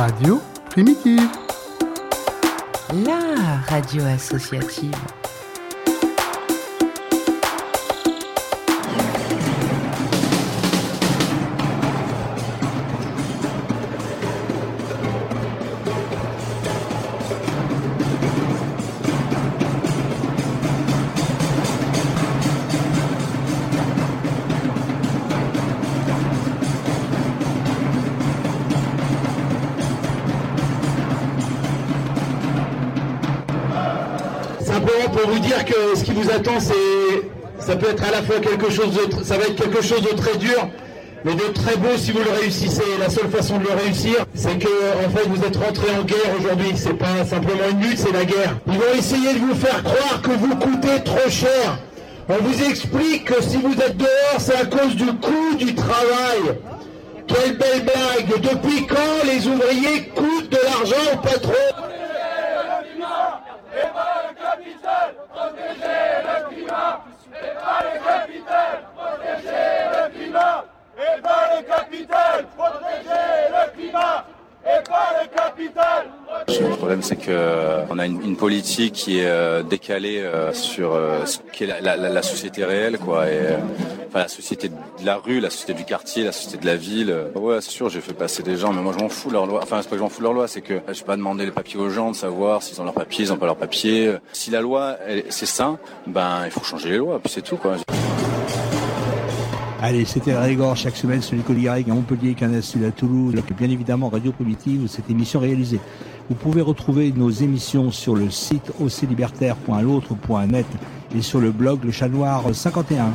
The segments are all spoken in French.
Radio Primitive. La radio associative. Simplement pour vous dire que ce qui vous attend, ça peut être à la fois ça va être quelque chose de très dur, mais de très beau si vous le réussissez. La seule façon de le réussir, c'est que en fait vous êtes rentrés en guerre aujourd'hui. C'est pas simplement une lutte, c'est la guerre. Ils vont essayer de vous faire croire que vous coûtez trop cher. On vous explique que si vous êtes dehors, c'est à cause du coût du travail. Quelle belle blague! Depuis quand les ouvriers coûtent de l'argent au patron? Le problème, c'est qu'on a une politique qui est décalée sur ce qu'est la société réelle, quoi. Enfin, la société de la rue, la société du quartier, la société de la ville. Ouais, c'est sûr, j'ai fait passer des gens, mais moi je m'en fous de leur loi. Enfin, c'est pas que je m'en fous de leur loi, c'est que je vais pas demander les papiers aux gens, de savoir s'ils ont leurs papiers, ils ont pas leurs papiers. Si la loi, c'est ça, il faut changer les lois, puis c'est tout, quoi. Allez, c'était la Régor chaque semaine sur l'école Garrigue à Montpellier, Canal Sud à Toulouse, et bien évidemment Radio Primitive où cette émission est réalisée. Vous pouvez retrouver nos émissions sur le site oclibertaire.l'autre.net et sur le blog Le Chat Noir 51.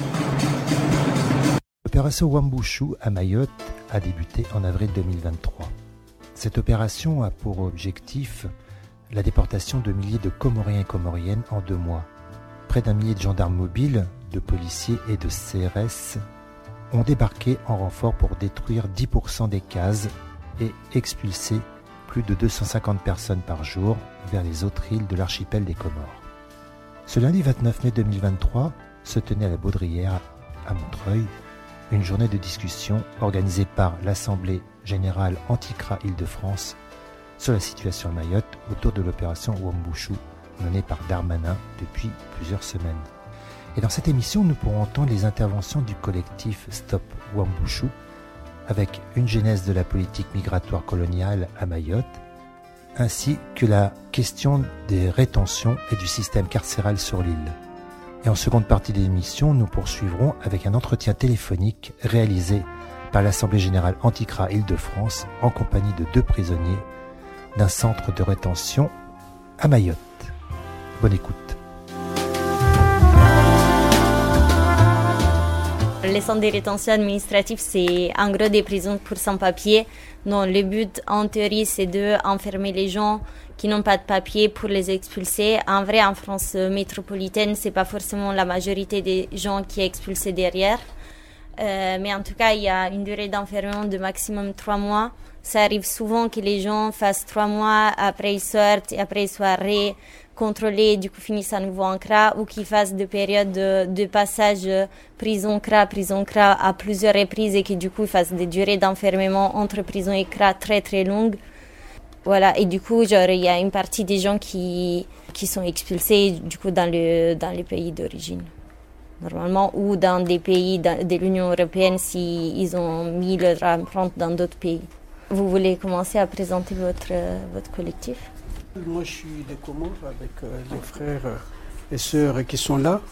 L'opération Wambushu à Mayotte a débuté en avril 2023. Cette opération a pour objectif la déportation de milliers de Comoriens et Comoriennes en 2 mois. Près d'un millier de gendarmes mobiles, de policiers et de CRS ont débarqué en renfort pour détruire 10% des cases et expulser plus de 250 personnes par jour vers les autres îles de l'archipel des Comores. Ce lundi 29 mai 2023 se tenait à la Baudrière, à Montreuil, une journée de discussion organisée par l'Assemblée Générale Anti-CRA Île-de-France sur la situation à Mayotte autour de l'opération Wambushu menée par Darmanin depuis plusieurs semaines. Et dans cette émission, nous pourrons entendre les interventions du collectif Stop Wambushu avec une genèse de la politique migratoire coloniale à Mayotte, ainsi que la question des rétentions et du système carcéral sur l'île. Et en seconde partie de l'émission, nous poursuivrons avec un entretien téléphonique réalisé par l'Assemblée Générale Anti-CRA Île-de-France en compagnie de 2 prisonniers d'un centre de rétention à Mayotte. Bonne écoute. Les centres de rétention administrative, c'est en gros des prisons pour sans-papiers. Donc le but, en théorie, c'est d'enfermer les gens qui n'ont pas de papier pour les expulser. En vrai, en France métropolitaine, c'est pas forcément la majorité des gens qui est expulsés derrière. Mais en tout cas, il y a une durée d'enfermement de maximum 3 mois. Ça arrive souvent que les gens fassent 3 mois, après ils sortent, et après ils soient contrôlés, du coup finissent à nouveau en CRA, ou qu'ils fassent des périodes de passage prison-CRA à plusieurs reprises, et que du coup ils fassent des durées d'enfermement entre prison et CRA très très longues. Voilà, et du coup, il y a une partie des gens qui sont expulsés du coup dans les pays d'origine, normalement, ou dans des pays de l'Union européenne s'ils ont mis leur empreinte dans d'autres pays. Vous voulez commencer à présenter votre collectif? Moi, je suis des Comores avec les frères et sœurs qui sont là.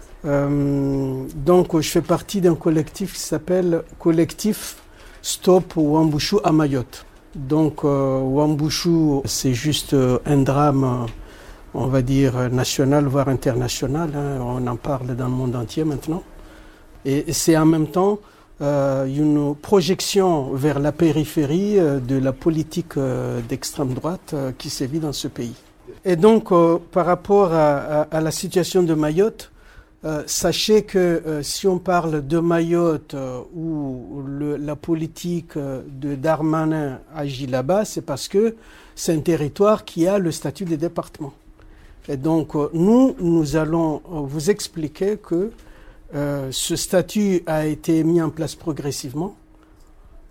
Donc, je fais partie d'un collectif qui s'appelle Collectif Stop Wambushu à Mayotte. Donc, Wambushu, c'est juste un drame, on va dire, national, voire international. On en parle dans le monde entier maintenant. Et c'est en même temps une projection vers la périphérie de la politique d'extrême droite qui sévit dans ce pays. Et donc, par rapport à la situation de Mayotte, sachez que si on parle de Mayotte où la politique de Darmanin agit là-bas, c'est parce que c'est un territoire qui a le statut de département. Et donc, nous allons vous expliquer que ce statut a été mis en place progressivement.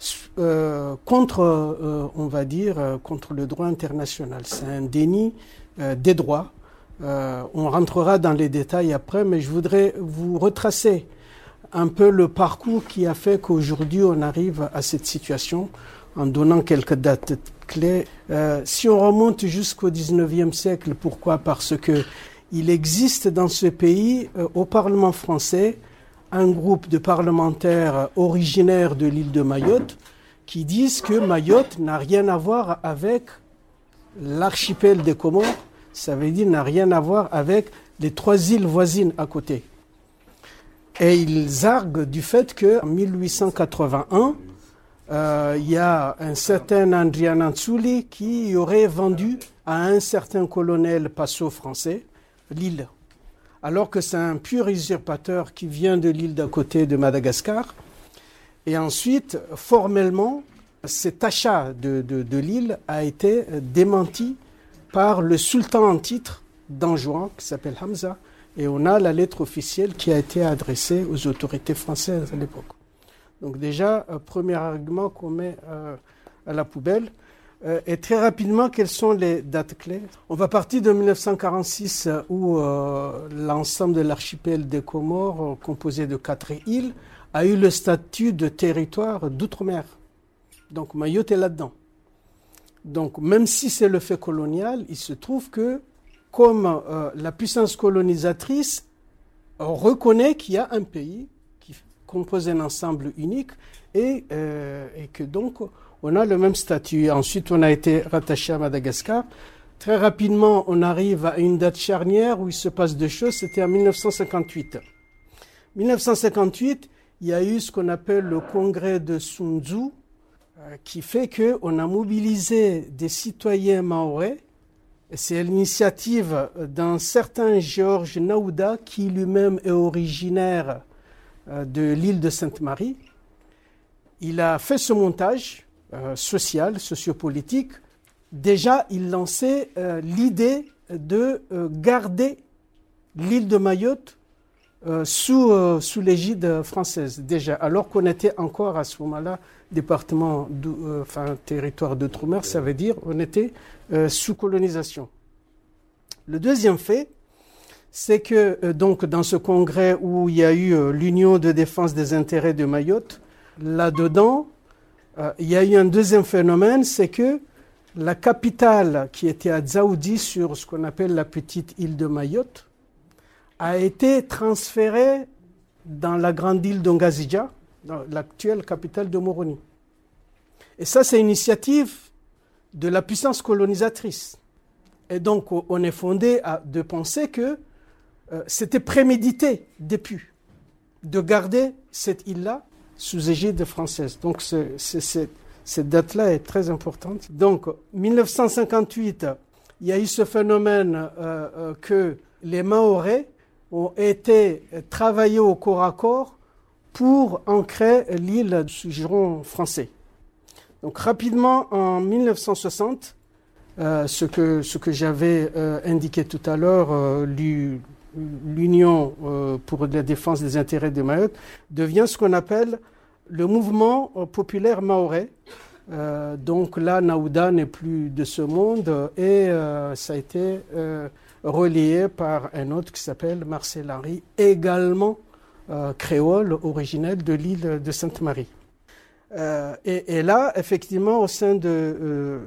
on va dire, contre le droit international. C'est un déni des droits. On rentrera dans les détails après, mais je voudrais vous retracer un peu le parcours qui a fait qu'aujourd'hui on arrive à cette situation en donnant quelques dates clés. Si on remonte jusqu'au 19e siècle, pourquoi ? Parce que il existe dans ce pays, au Parlement français, un groupe de parlementaires originaires de l'île de Mayotte qui disent que Mayotte n'a rien à voir avec l'archipel des Comores, ça veut dire n'a rien à voir avec les 3 îles voisines à côté. Et ils arguent du fait qu'en 1881, il y a un certain Andriana Ntsuli qui aurait vendu à un certain colonel Passo français l'île, alors que c'est un pur usurpateur qui vient de l'île d'à côté de Madagascar. Et ensuite, formellement, cet achat de l'île a été démenti par le sultan en titre d'Anjouan, qui s'appelle Hamza, et on a la lettre officielle qui a été adressée aux autorités françaises à l'époque. Donc déjà, premier argument qu'on met à la poubelle. Et très rapidement, quelles sont les dates clés ? On va partir de 1946 où l'ensemble de l'archipel des Comores, composé de 4 îles, a eu le statut de territoire d'outre-mer. Donc Mayotte est là-dedans. Donc même si c'est le fait colonial, il se trouve que comme la puissance colonisatrice reconnaît qu'il y a un pays qui compose un ensemble unique et que donc on a le même statut. Ensuite, on a été rattaché à Madagascar. Très rapidement, on arrive à une date charnière où il se passe 2 choses. C'était en 1958. 1958, il y a eu ce qu'on appelle le congrès de Sunzu, qui fait qu'on a mobilisé des citoyens mahorais. C'est l'initiative d'un certain Georges Naouda, qui lui-même est originaire de l'île de Sainte-Marie. Il a fait ce montage social, sociopolitique. Déjà, il lançait l'idée de garder l'île de Mayotte sous l'égide française, déjà, alors qu'on était encore à ce moment-là département, territoire d'outre-mer, ça veut dire on était sous colonisation. Le deuxième fait, c'est que donc dans ce congrès où il y a eu l'Union de défense des intérêts de Mayotte, là-dedans, il y a eu un deuxième phénomène, c'est que la capitale qui était à Dzaoudi, sur ce qu'on appelle la petite île de Mayotte, a été transférée dans la grande île d'Ongazidja, dans l'actuelle capitale de Moroni. Et ça, c'est une initiative de la puissance colonisatrice. Et donc, on est fondé de penser que c'était prémédité depuis de garder cette île-là sous égide française. Donc, cette date-là est très importante. Donc, 1958, il y a eu ce phénomène que les Mahorais ont été travaillés au corps à corps pour ancrer l'île sous giron français. Donc, rapidement, en 1960, ce que j'avais indiqué tout à l'heure, l'Union pour la défense des intérêts de Mayotte devient ce qu'on appelle le mouvement populaire mahorais. Donc là, Naouda n'est plus de ce monde et ça a été relayé par un autre qui s'appelle Marcel Henry, également créole, originel de l'île de Sainte-Marie. Et là, effectivement, au sein de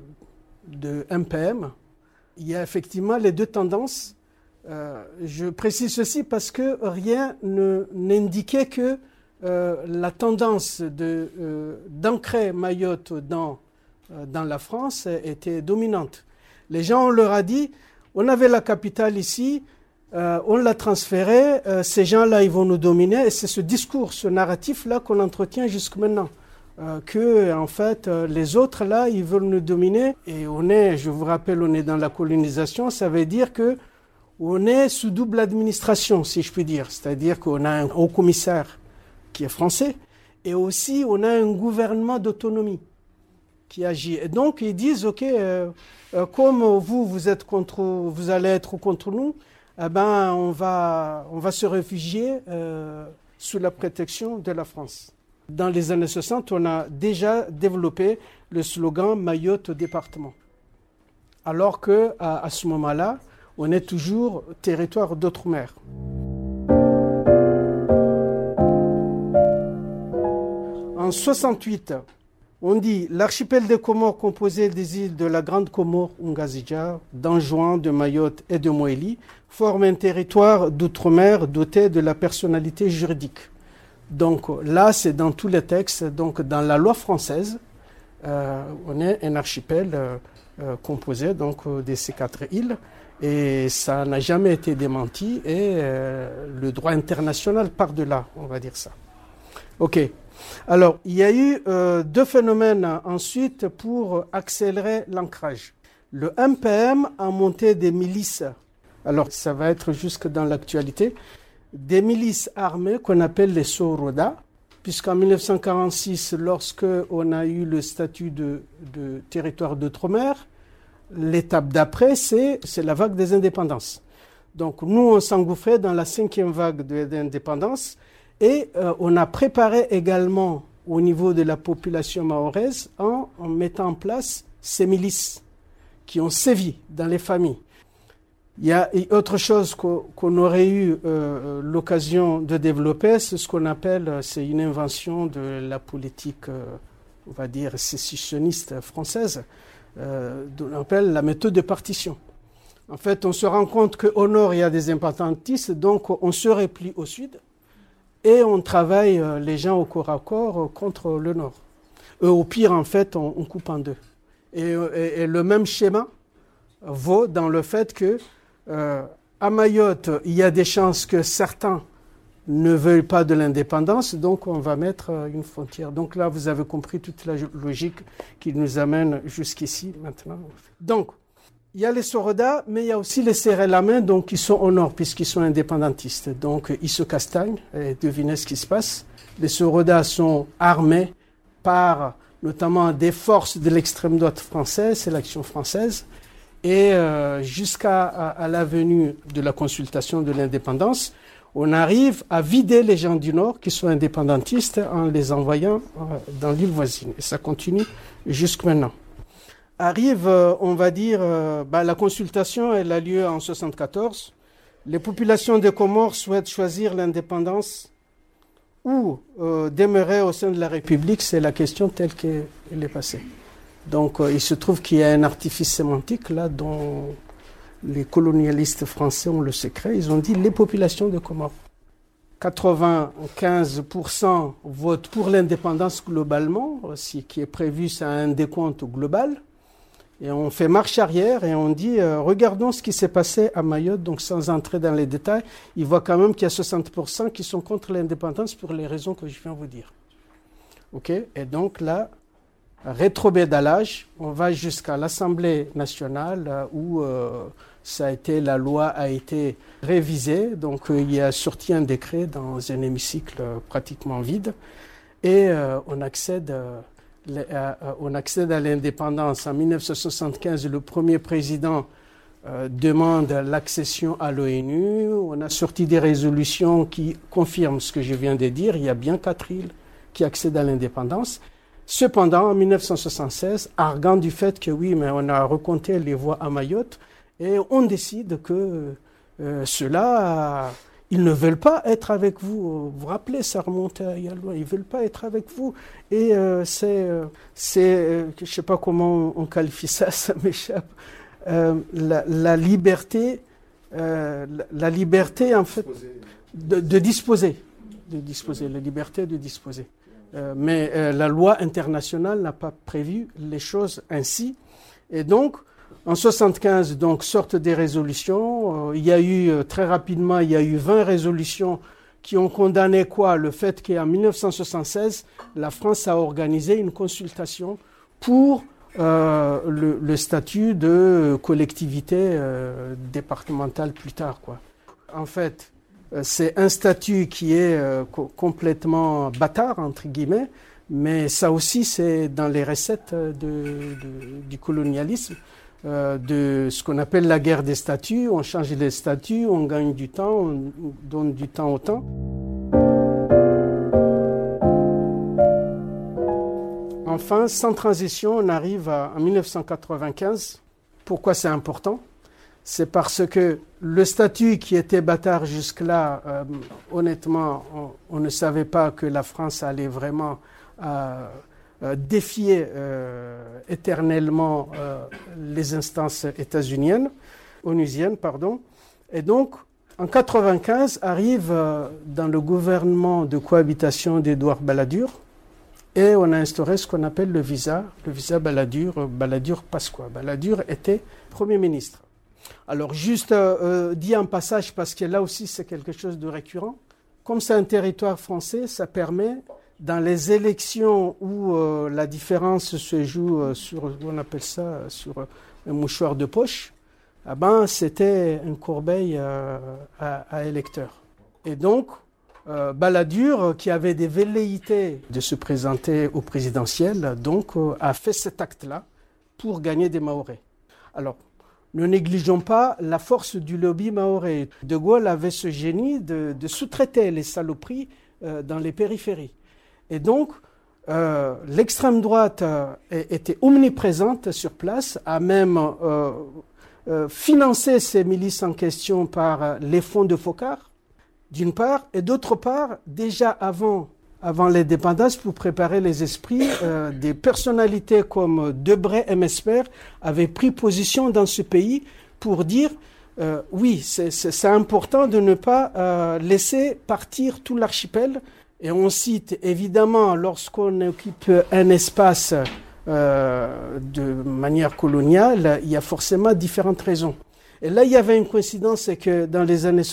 MPM, il y a effectivement les deux tendances. Je précise ceci parce que rien n'indiquait que la tendance d'ancrer Mayotte dans la France était dominante. Les gens, on leur a dit, on avait la capitale ici, on l'a transférée, ces gens-là, ils vont nous dominer. Et c'est ce discours, ce narratif-là qu'on entretient jusque maintenant. Que, en fait, les autres, là, ils veulent nous dominer. Et je vous rappelle, on est dans la colonisation, ça veut dire que on est sous double administration, si je puis dire. C'est-à-dire qu'on a un haut commissaire qui est français, et aussi on a un gouvernement d'autonomie qui agit. Et donc ils disent, ok, comme vous allez être contre nous, eh ben on va se réfugier sous la protection de la France. Dans les années 60, on a déjà développé le slogan Mayotte département. Alors qu'à ce moment-là, on est toujours territoire d'outre-mer. En 68, on dit l'archipel des Comores composé des îles de la Grande Comore, Ngazidja, d'Anjouan, de Mayotte et de Moélie forme un territoire d'outre-mer doté de la personnalité juridique. Donc là, c'est dans tous les textes, donc dans la loi française, on est un archipel composé donc de ces 4 îles et ça n'a jamais été démenti et le droit international part de là, on va dire ça. Ok. Alors, il y a eu 2 phénomènes ensuite pour accélérer l'ancrage. Le MPM a monté des milices, alors ça va être jusque dans l'actualité, des milices armées qu'on appelle les Soroda, puisqu'en 1946, lorsque on a eu le statut de territoire d'outre-mer, l'étape d'après, c'est la vague des indépendances. Donc nous, on s'engouffrait dans la 5e vague d'indépendance et on a préparé également au niveau de la population mahoraise en mettant en place ces milices qui ont sévi dans les familles. Il y a autre chose qu'on aurait eu l'occasion de développer, c'est ce qu'on appelle, c'est une invention de la politique, on va dire, sécessionniste française, on appelle la méthode de partition. En fait, on se rend compte qu'au nord, il y a des indépendantistes, donc on se replie au sud et on travaille les gens au corps à corps contre le nord. Au pire, en fait, on coupe en deux. Et le même schéma vaut dans le fait que à Mayotte, il y a des chances que certains ne veulent pas de l'indépendance, donc on va mettre une frontière. Donc là, vous avez compris toute la logique qui nous amène jusqu'ici maintenant. Donc, il y a les Soroda, mais il y a aussi les Serré-la-Main, donc qui sont au nord, puisqu'ils sont indépendantistes. Donc, ils se castagnent, et devinez ce qui se passe. Les Soroda sont armés par notamment des forces de l'extrême droite française, c'est l'Action française, et jusqu'à la venue de la consultation de l'indépendance, on arrive à vider les gens du Nord qui sont indépendantistes en les envoyant dans l'île voisine. Et ça continue jusqu'à maintenant. Arrive, on va dire, la consultation, elle a lieu en 1974. Les populations des Comores souhaitent choisir l'indépendance ou demeurer au sein de la République. C'est la question telle qu'elle est passée. Donc, il se trouve qu'il y a un artifice sémantique là dont les colonialistes français ont le secret. Ils ont dit les populations de Comores. 95% votent pour l'indépendance globalement, qui est prévu, c'est un décompte global. Et on fait marche arrière et on dit, regardons ce qui s'est passé à Mayotte, donc sans entrer dans les détails, il voit quand même qu'il y a 60% qui sont contre l'indépendance pour les raisons que je viens de vous dire. Ok ? Et donc là, rétropédalage, on va jusqu'à l'Assemblée nationale où la loi a été révisée, donc il y a sorti un décret dans un hémicycle pratiquement vide et on accède à l'indépendance. En 1975, le premier président demande l'accession à l'ONU. On a sorti des résolutions qui confirment ce que je viens de dire. Il y a bien 4 îles qui accèdent à l'indépendance. Cependant, en 1976, arguant du fait que oui, mais on a recompté les voix à Mayotte et on décide que ceux-là, ils ne veulent pas être avec vous. Vous vous rappelez, ça remonte il y a loin. Ils ne veulent pas être avec vous. Et je ne sais pas comment on qualifie ça, ça m'échappe. La liberté en fait, de disposer. La liberté de disposer. Mais la loi internationale n'a pas prévu les choses ainsi. Et donc, en 1975, sortent des résolutions. Il y a eu, très rapidement, 20 résolutions qui ont condamné quoi ? Le fait qu'en 1976, la France a organisé une consultation pour le statut de collectivité départementale plus tard, quoi. En fait, c'est un statut qui est complètement bâtard, entre guillemets, mais ça aussi, c'est dans les recettes du colonialisme, de ce qu'on appelle la guerre des statuts. On change les statuts, on gagne du temps, on donne du temps au temps. enfin, sans transition, on arrive en 1995. Pourquoi c'est important ? C'est parce que le statut qui était bâtard jusque-là, honnêtement, on ne savait pas que la France allait vraiment défier éternellement les instances onusiennes. Et donc, en 1995, arrive dans le gouvernement de cohabitation d'Édouard Balladur, et on a instauré ce qu'on appelle le visa Balladur. Balladur passe quoi ? Balladur était Premier ministre. Alors, juste dit en passage, parce que là aussi c'est quelque chose de récurrent, comme c'est un territoire français, ça permet, dans les élections où la différence se joue sur, on appelle ça, sur un mouchoir de poche, c'était une corbeille à électeurs. Et donc, Balladur, qui avait des velléités de se présenter au présidentiel, donc a fait cet acte-là pour gagner des Mahorais. Alors, ne négligeons pas la force du lobby mahorais. De Gaulle avait ce génie de sous-traiter les saloperies dans les périphéries. Et donc, l'extrême droite était omniprésente sur place, a même financé ces milices en question par les fonds de Focard, d'une part, et d'autre part, déjà avant l'indépendance, pour préparer les esprits, des personnalités comme Debray et Mesmer avaient pris position dans ce pays pour dire oui, c'est important de ne pas laisser partir tout l'archipel. Et on cite évidemment, lorsqu'on occupe un espace de manière coloniale, il y a forcément différentes raisons. Et là, il y avait une coïncidence, c'est que dans les années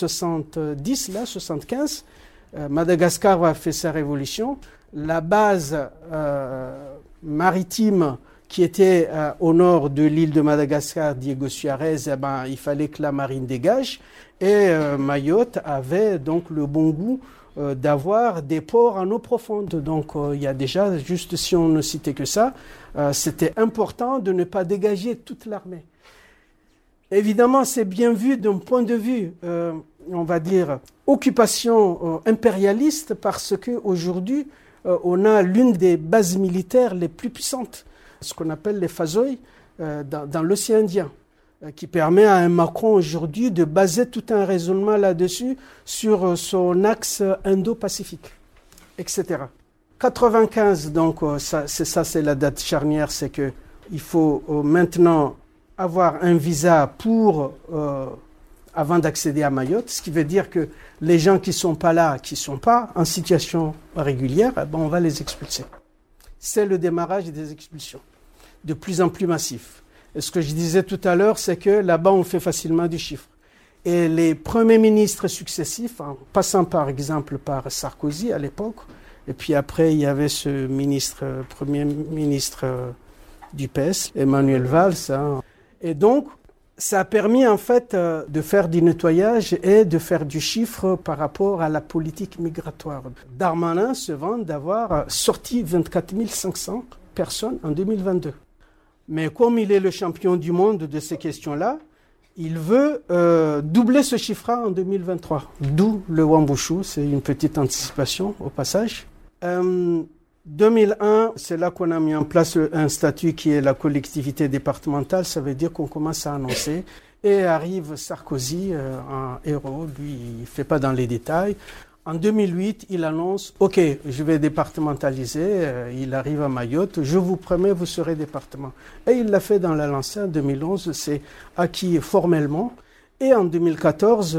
75, Madagascar a fait sa révolution. La base maritime qui était au nord de l'île de Madagascar, Diego Suarez, il fallait que la marine dégage. Et Mayotte avait donc le bon goût d'avoir des ports en eau profonde. Donc il y a déjà, juste si on ne citait que ça, c'était important de ne pas dégager toute l'armée. Évidemment, c'est bien vu d'un point de vue, on va dire, occupation impérialiste, parce qu'aujourd'hui, on a l'une des bases militaires les plus puissantes, ce qu'on appelle les Fazoy, dans l'océan Indien, qui permet à un Macron aujourd'hui de baser tout un raisonnement là-dessus sur son axe Indo-Pacifique, etc. 95, donc c'est la date charnière, c'est qu'il faut maintenant avoir un visa avant d'accéder à Mayotte, ce qui veut dire que les gens qui ne sont pas là, qui ne sont pas en situation régulière, on va les expulser. C'est le démarrage des expulsions, de plus en plus massif. Et ce que je disais tout à l'heure, c'est que là-bas, on fait facilement du chiffre. Et les premiers ministres successifs, en passant par exemple par Sarkozy à l'époque, et puis après, il y avait ce premier ministre du PS, Emmanuel Valls. Et donc, ça a permis en fait de faire du nettoyage et de faire du chiffre par rapport à la politique migratoire. Darmanin se vante d'avoir sorti 24 500 personnes en 2022. Mais comme il est le champion du monde de ces questions-là, il veut doubler ce chiffre en 2023. D'où le Wambushu, c'est une petite anticipation au passage. 2001, c'est là qu'on a mis en place un statut qui est la collectivité départementale. Ça veut dire qu'on commence à annoncer. Et arrive Sarkozy en héros. Lui, il ne fait pas dans les détails. En 2008, il annonce « Ok, je vais départementaliser ». Il arrive à Mayotte. « Je vous promets, vous serez département ». Et il l'a fait dans la lancée en 2011. C'est acquis formellement. Et en 2014,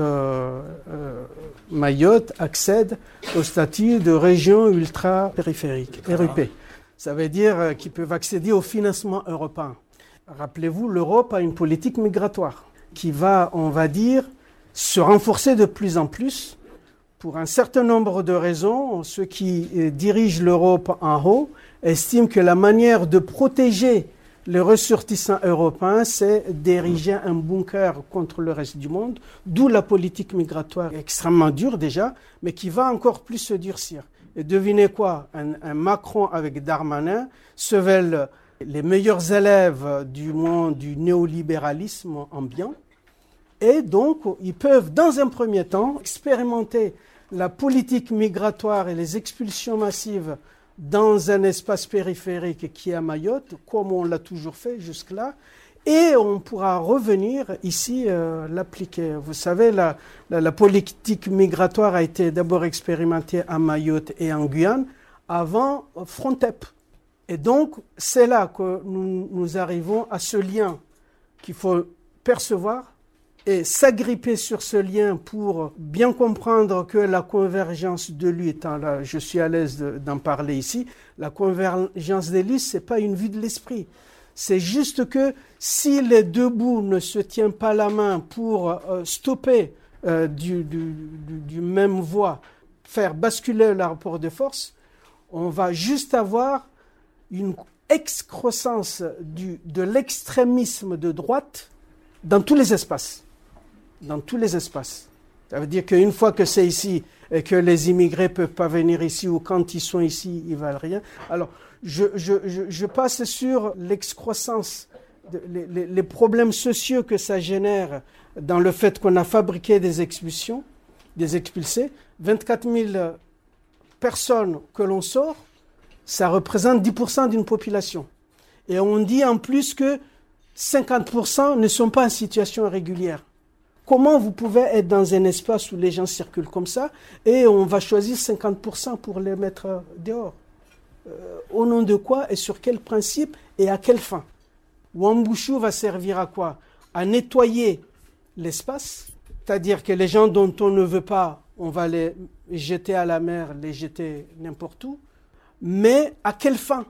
Mayotte accède au statut de région ultra-périphérique, RUP. Ça veut dire qu'ils peuvent accéder au financement européen. Rappelez-vous, l'Europe a une politique migratoire qui va, on va dire, se renforcer de plus en plus. Pour un certain nombre de raisons, ceux qui dirigent l'Europe en haut estiment que la manière de protéger les ressortissants européens, c'est d'ériger un bunker contre le reste du monde, d'où la politique migratoire extrêmement dure déjà, mais qui va encore plus se durcir. Et devinez quoi, un Macron avec Darmanin se veulent les meilleurs élèves du monde du néolibéralisme ambiant, et donc ils peuvent dans un premier temps expérimenter la politique migratoire et les expulsions massives dans un espace périphérique qui est à Mayotte, comme on l'a toujours fait jusque-là, et on pourra revenir ici l'appliquer. Vous savez, la politique migratoire a été d'abord expérimentée à Mayotte et en Guyane, avant Frontep. Et donc, c'est là que nous arrivons à ce lien qu'il faut percevoir et s'agripper sur ce lien pour bien comprendre que la convergence de lutte, là, je suis à l'aise d'en parler ici, la convergence des luttes, ce n'est pas une vue de l'esprit. C'est juste que si les deux bouts ne se tiennent pas la main pour stopper du même voie, faire basculer le rapport de force, on va juste avoir une excroissance de l'extrémisme de droite dans tous les espaces. Dans tous les espaces. Ça veut dire qu'une fois que c'est ici et que les immigrés ne peuvent pas venir ici ou quand ils sont ici, ils ne valent rien. Alors, je passe sur l'excroissance, les problèmes sociaux que ça génère dans le fait qu'on a fabriqué des expulsions, des expulsés. 24 000 personnes que l'on sort, ça représente 10% d'une population. Et on dit en plus que 50% ne sont pas en situation régulière. Comment vous pouvez être dans un espace où les gens circulent comme ça et on va choisir 50% pour les mettre dehors? Au nom de quoi et sur quel principe et à quelle fin? Wambushu va servir à quoi? À nettoyer l'espace, c'est-à-dire que les gens dont on ne veut pas, on va les jeter à la mer, les jeter n'importe où. Mais à quelle fin?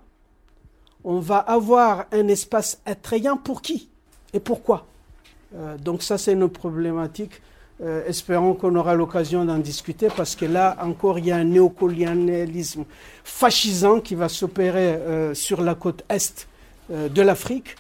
On va avoir un espace attrayant pour qui et pourquoi? Donc ça, c'est une problématique. Espérons qu'on aura l'occasion d'en discuter parce que là, encore, il y a un néocolonialisme fascisant qui va s'opérer sur la côte est de l'Afrique.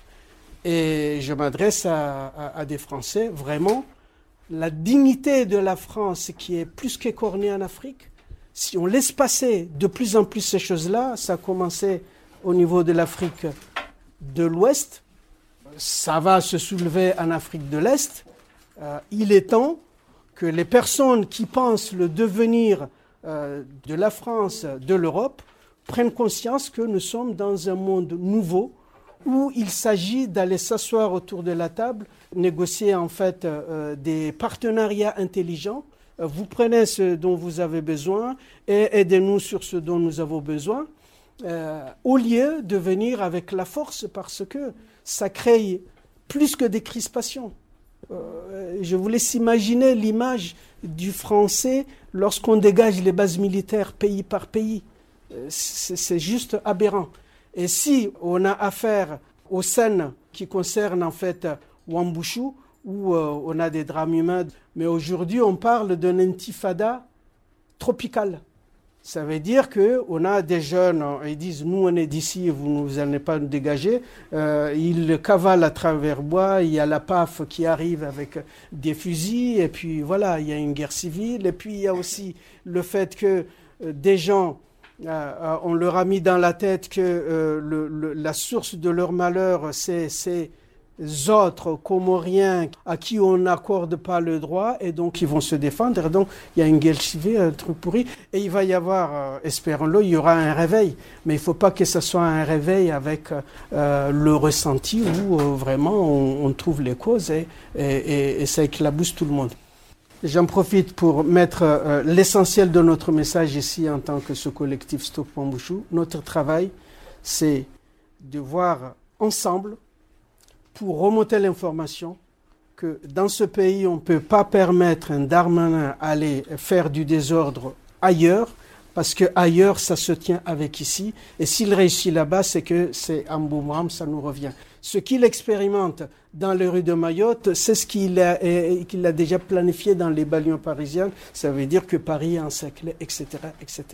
Et je m'adresse à des Français, vraiment, la dignité de la France qui est plus qu'écornée en Afrique, si on laisse passer de plus en plus ces choses-là, ça a commencé au niveau de l'Afrique de l'Ouest, ça va se soulever en Afrique de l'Est. Il est temps que les personnes qui pensent le devenir de la France, de l'Europe, prennent conscience que nous sommes dans un monde nouveau où il s'agit d'aller s'asseoir autour de la table, négocier en fait des partenariats intelligents. Vous prenez ce dont vous avez besoin et aidez-nous sur ce dont nous avons besoin, au lieu de venir avec la force parce que ça crée plus que des crispations. Je vous laisse imaginer l'image du Français lorsqu'on dégage les bases militaires pays par pays. C'est juste aberrant. Et si on a affaire aux scènes qui concernent en fait Wambushu, où on a des drames humains, mais aujourd'hui on parle d'un intifada tropical. Ça veut dire qu'on a des jeunes, ils disent « nous on est d'ici, vous n'allez pas nous dégager ». Ils cavalent à travers bois, il y a la PAF qui arrive avec des fusils, et puis voilà, il y a une guerre civile. Et puis il y a aussi le fait que des gens, on leur a mis dans la tête que la source de leur malheur, c'est ces autres Comoriens à qui on n'accorde pas le droit et donc ils vont se défendre. Et donc il y a une guerre civile, un truc pourri. Et il va y avoir, espérons-le, il y aura un réveil. Mais il ne faut pas que ce soit un réveil avec le ressenti où vraiment on trouve les causes et ça éclabousse tout le monde. J'en profite pour mettre l'essentiel de notre message ici en tant que ce collectif Stop Wambushu. Notre travail, c'est de voir ensemble pour remonter l'information que dans ce pays, on ne peut pas permettre un Darmanin aller faire du désordre ailleurs, parce qu'ailleurs, ça se tient avec ici. Et s'il réussit là-bas, c'est que c'est en boomerang, ça nous revient. Ce qu'il expérimente dans les rues de Mayotte, c'est ce qu'il a déjà planifié dans les banlieues parisiennes. Ça veut dire que Paris est encerclé, etc., etc.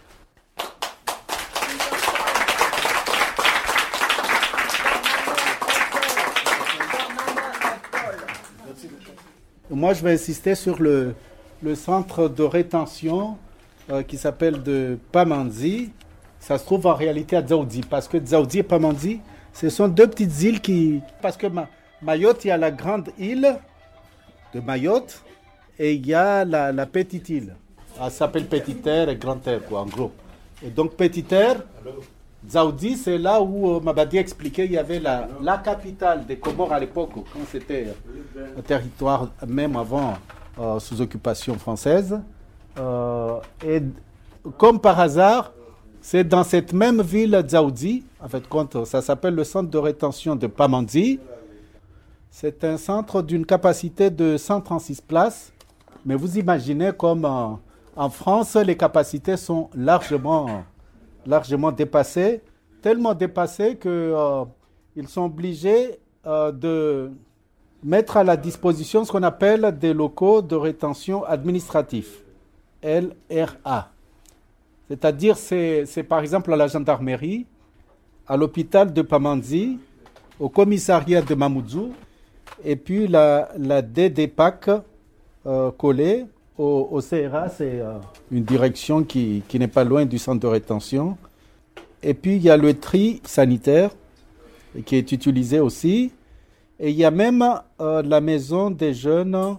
Moi, je vais insister sur le centre de rétention qui s'appelle de Pamandzi. Ça se trouve en réalité à Dzaoudzi, parce que Dzaoudzi et Pamandzi, ce sont deux petites îles qui... Parce que Mayotte, il y a la grande île de Mayotte et il y a la petite île. Elle s'appelle Petite Terre et Grande Terre, quoi, en gros. Et donc, Petit Air, Dzaoudzi, c'est là où Mabadi expliquait qu'il y avait la capitale des Comores à l'époque, quand c'était un territoire, même avant, sous occupation française. Et comme par hasard, c'est dans cette même ville Dzaoudzi, en fait, ça s'appelle le centre de rétention de Pamandzi. C'est un centre d'une capacité de 136 places, mais vous imaginez comme en France, les capacités sont largement dépassées, tellement dépassées qu'ils sont obligés de mettre à la disposition ce qu'on appelle des locaux de rétention administratifs, LRA. C'est-à-dire, c'est par exemple à la gendarmerie, à l'hôpital de Pamandzi, au commissariat de Mamoudzou, et puis la DDPAC collée au CRA, c'est une direction qui n'est pas loin du centre de rétention. Et puis il y a le tri sanitaire qui est utilisé aussi. Et il y a même la maison des jeunes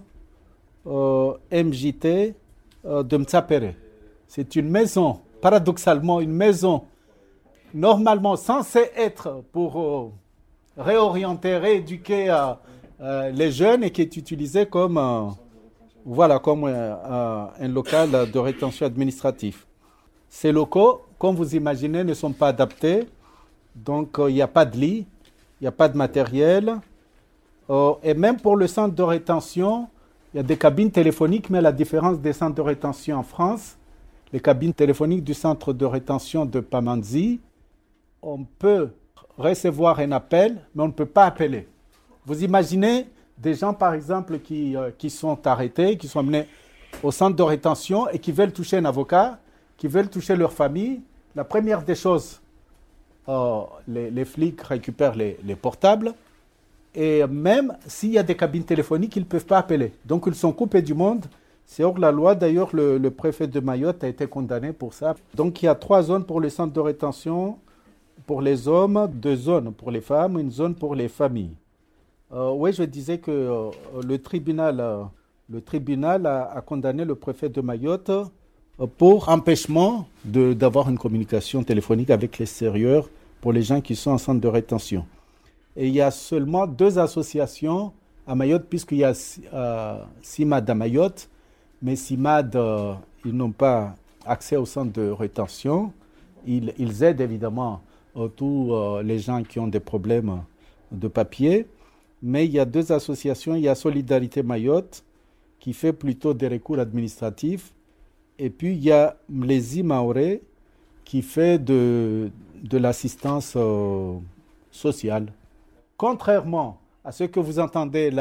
MJT de Mtsapere. C'est une maison, paradoxalement, une maison normalement censée être pour rééduquer les jeunes et qui est utilisée comme un local de rétention administrative. Ces locaux, comme vous imaginez, ne sont pas adaptés. Donc, il n'y a pas de lit, il n'y a pas de matériel. Et même pour le centre de rétention, il y a des cabines téléphoniques, mais à la différence des centres de rétention en France, les cabines téléphoniques du centre de rétention de Pamandzi, on peut recevoir un appel, mais on ne peut pas appeler. Vous imaginez des gens, par exemple, qui sont arrêtés, qui sont amenés au centre de rétention et qui veulent toucher un avocat, qui veulent toucher leur famille. La première des choses, les flics récupèrent les portables et même s'il y a des cabines téléphoniques, ils ne peuvent pas appeler. Donc, ils sont coupés du monde. C'est hors la loi. D'ailleurs, le préfet de Mayotte a été condamné pour ça. Donc, il y a 3 zones pour le centre de rétention. Pour les hommes, 2 zones pour les femmes, 1 zone pour les familles. Oui, je disais que le tribunal a condamné le préfet de Mayotte pour empêchement d'avoir une communication téléphonique avec l'extérieur pour les gens qui sont en centre de rétention. Et il y a seulement 2 associations à Mayotte, puisqu'il y a CIMAD à Mayotte, mais CIMAD, ils n'ont pas accès au centre de rétention. Ils aident évidemment tous les gens qui ont des problèmes de papier. Mais il y a 2 associations. Il y a Solidarité Mayotte, qui fait plutôt des recours administratifs. Et puis, il y a Mlezi Maoré, qui fait de l'assistance sociale. Contrairement à ce que vous entendez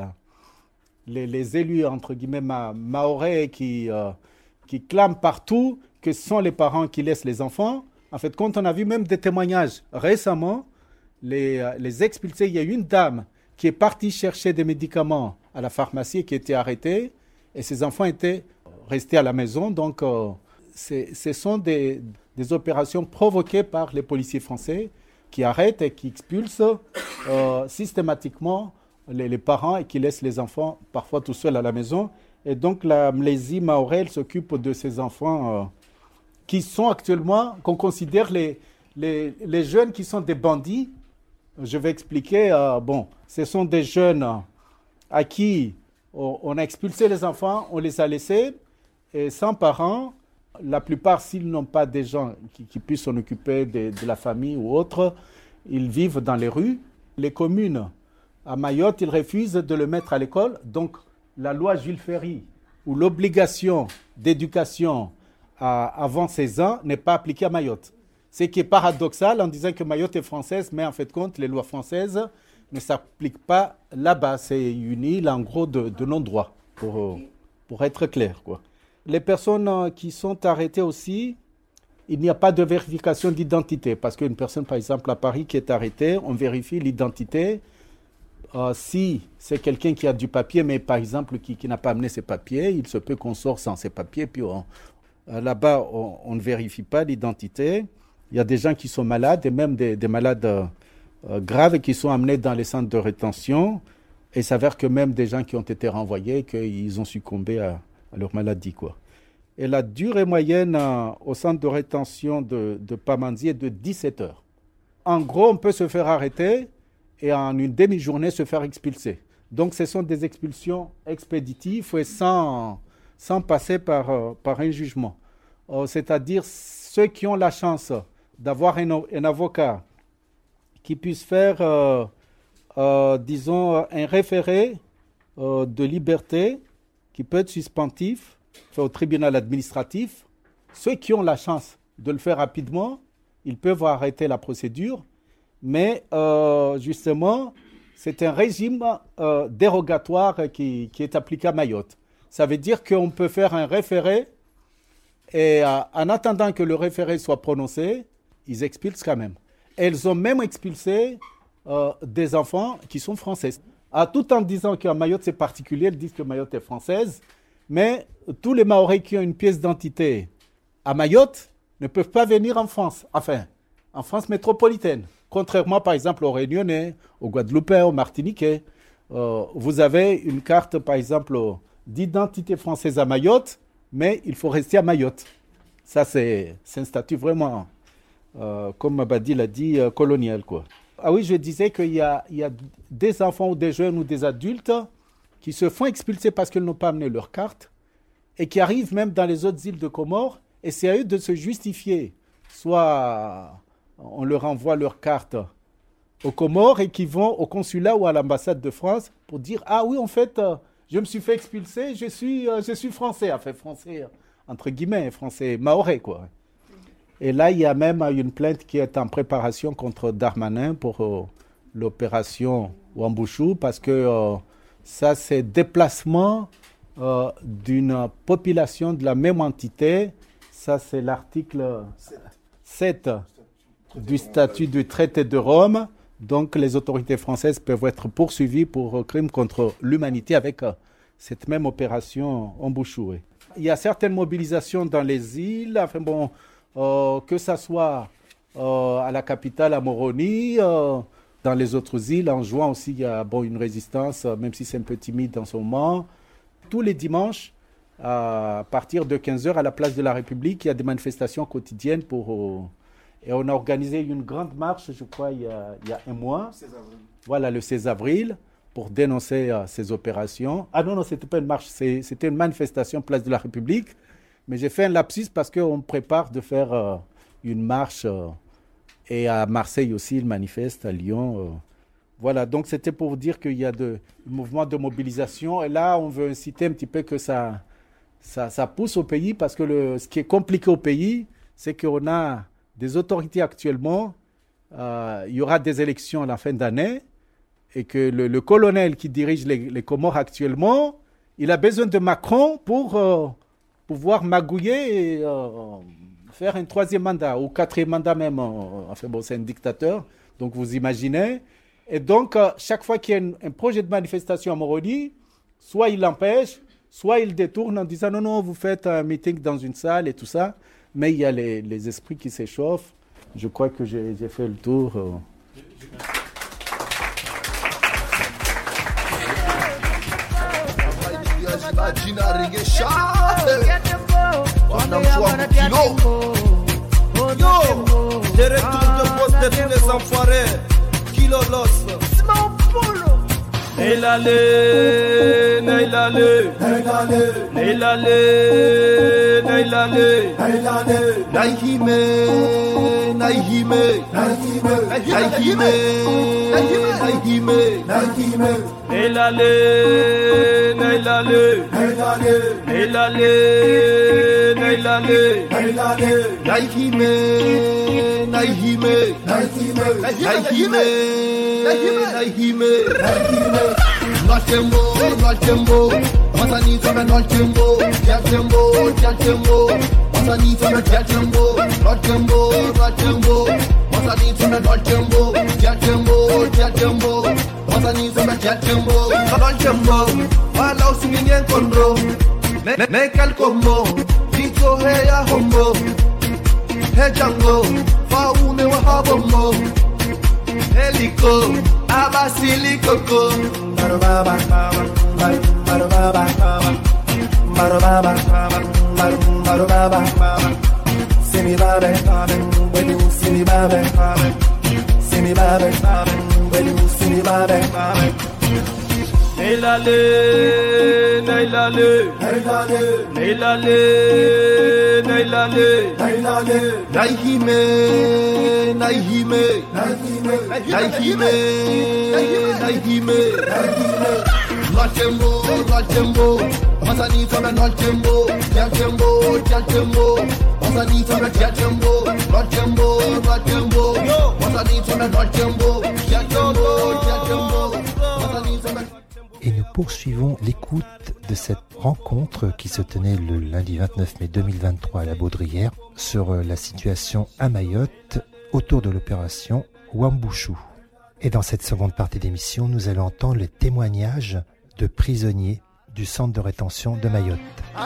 les élus, entre guillemets, maoré, qui clament partout que ce sont les parents qui laissent les enfants. En fait, quand on a vu même des témoignages récemment, les expulsés, il y a une dame qui est partie chercher des médicaments à la pharmacie et qui était arrêtée, et ses enfants étaient restés à la maison. Donc, ce sont des opérations provoquées par les policiers français qui arrêtent et qui expulsent systématiquement les parents et qui laissent les enfants parfois tout seuls à la maison. Et donc, la Mlezi Maoré, elle s'occupe de ces enfants qui sont actuellement, qu'on considère les jeunes qui sont des bandits. Je vais expliquer. Ce sont des jeunes à qui on a expulsé les enfants, on les a laissés, et sans parents. La plupart, s'ils n'ont pas des gens qui puissent s'en occuper de la famille ou autre, ils vivent dans les rues. Les communes à Mayotte, ils refusent de le mettre à l'école. Donc, la loi Jules Ferry, où l'obligation d'éducation avant 16 ans n'est pas appliquée à Mayotte. Ce qui est paradoxal en disant que Mayotte est française, mais en fait compte, les lois françaises ne s'appliquent pas là-bas. C'est une île en gros de non-droit, pour être clair, quoi. Les personnes qui sont arrêtées aussi, il n'y a pas de vérification d'identité. Parce qu'une personne, par exemple, à Paris qui est arrêtée, on vérifie l'identité. Si c'est quelqu'un qui a du papier, mais par exemple qui n'a pas amené ses papiers, il se peut qu'on sorte sans ses papiers. Puis là-bas, on ne vérifie pas l'identité. Il y a des gens qui sont malades, et même des malades graves qui sont amenés dans les centres de rétention. Et il s'avère que même des gens qui ont été renvoyés, qu'ils ont succombé à leur maladie, quoi. Et la durée moyenne au centre de rétention de Pamandzi est de 17 heures. En gros, on peut se faire arrêter et en une demi-journée se faire expulser. Donc, ce sont des expulsions expéditives et sans passer par un jugement. C'est-à-dire ceux qui ont la chance d'avoir un avocat qui puisse faire, disons, un référé de liberté qui peut être suspensif, fait au tribunal administratif. Ceux qui ont la chance de le faire rapidement, ils peuvent arrêter la procédure, mais justement, c'est un régime dérogatoire qui est appliqué à Mayotte. Ça veut dire qu'on peut faire un référé et en attendant que le référé soit prononcé, ils expulsent quand même. Et ils ont même expulsé des enfants qui sont français. Tout en disant qu'à Mayotte c'est particulier, ils disent que Mayotte est française, mais tous les Mahorais qui ont une pièce d'identité à Mayotte ne peuvent pas venir en France, enfin, en France métropolitaine. Contrairement, par exemple, aux Réunionnais, aux Guadeloupéens, aux Martiniquais. Vous avez une carte, par exemple, d'identité française à Mayotte, mais il faut rester à Mayotte. Ça, c'est un statut vraiment, comme Mabadi l'a dit, colonial, quoi. Ah oui, je disais qu'il y a des enfants ou des jeunes ou des adultes qui se font expulser parce qu'ils n'ont pas amené leur carte et qui arrivent même dans les autres îles de Comores, et c'est à eux de se justifier. Soit on leur envoie leur carte aux Comores et qui vont au consulat ou à l'ambassade de France pour dire « Ah oui, en fait, je me suis fait expulser, je suis français. » Enfin, français, entre guillemets, français mahorais, quoi. Et là, il y a même une plainte qui est en préparation contre Darmanin pour l'opération Wambushu, parce que ça, c'est déplacement d'une population de la même entité. Ça, c'est l'article 7 du statut du traité de Rome. Donc, les autorités françaises peuvent être poursuivies pour crimes contre l'humanité avec cette même opération Wambushu. Oui. Il y a certaines mobilisations dans les îles. Enfin bon, que ça soit à la capitale, à Moroni, dans les autres îles, en juin aussi, il y a une résistance, même si c'est un peu timide en ce moment. Tous les dimanches, à partir de 15h, à la place de la République, il y a des manifestations quotidiennes et on a organisé une grande marche, je crois, il y a un mois. 16 avril. Voilà, le 16 avril, pour dénoncer ces opérations. Ah non, ce n'était pas une marche, c'était une manifestation place de la République. Mais j'ai fait un lapsus parce qu'on prépare de faire une marche. Et à Marseille aussi, ils manifestent, à Lyon. Voilà, donc c'était pour vous dire qu'il y a un mouvement de mobilisation. Et là, on veut inciter un petit peu que ça pousse au pays, parce que ce qui est compliqué au pays, c'est qu'on a des autorités actuellement. Il y aura des élections à la fin d'année. Et que le colonel qui dirige les Comores actuellement, il a besoin de Macron pour pouvoir magouiller et faire un troisième mandat, ou quatrième mandat même. Enfin bon, c'est un dictateur, donc vous imaginez. Et donc, chaque fois qu'il y a un projet de manifestation à Moroni, soit il l'empêche, soit il détourne en disant non, vous faites un meeting dans une salle et tout ça. Mais il y a les esprits qui s'échauffent. Je crois que j'ai fait le tour. Les retours de poste de tous les enfoirés. Kilo Los. Neilale, Neilale, Neilale, Neilale, Naihime, Naihime, Naihime, Naihime, Neilale, Neilale, Neilale, Neilale, Naihime, Naihime, Naihime, Naihime, Noltembo, Noltembo, Masani from Noltembo, Jatembo, Jatembo, Masani from Jatembo, Noltembo, Noltembo, Masani from Noltembo, Jatembo, Jatembo, Masani from Jatembo, Noltembo, Walau singing Conro, Mekal Combo, Vito Heya Hombo, Hejango, Faune Wahabombo, Helico, Abasili Coco, Marubaba, Marubaba, Marubaba, marubaba, simibabe, when you simibabe, simibabe, when you simibabe. Nailale, nailale, nailale, nailale, nailale, nailale, naihime, naihime, naihime, naihime, naihime, naihime. Lachembo, lachembo, masani from the lachembo, lachembo, lachembo, masani from the lachembo, lachembo, lachembo, masani from the lachembo, lachembo, lachembo, masani from the. Et nous poursuivons l'écoute de cette rencontre qui se tenait le lundi 29 mai 2023 à la Baudrière sur la situation à Mayotte autour de l'opération Wambushu. Et dans cette seconde partie d'émission, nous allons entendre les témoignages de prisonniers du centre de rétention de Mayotte.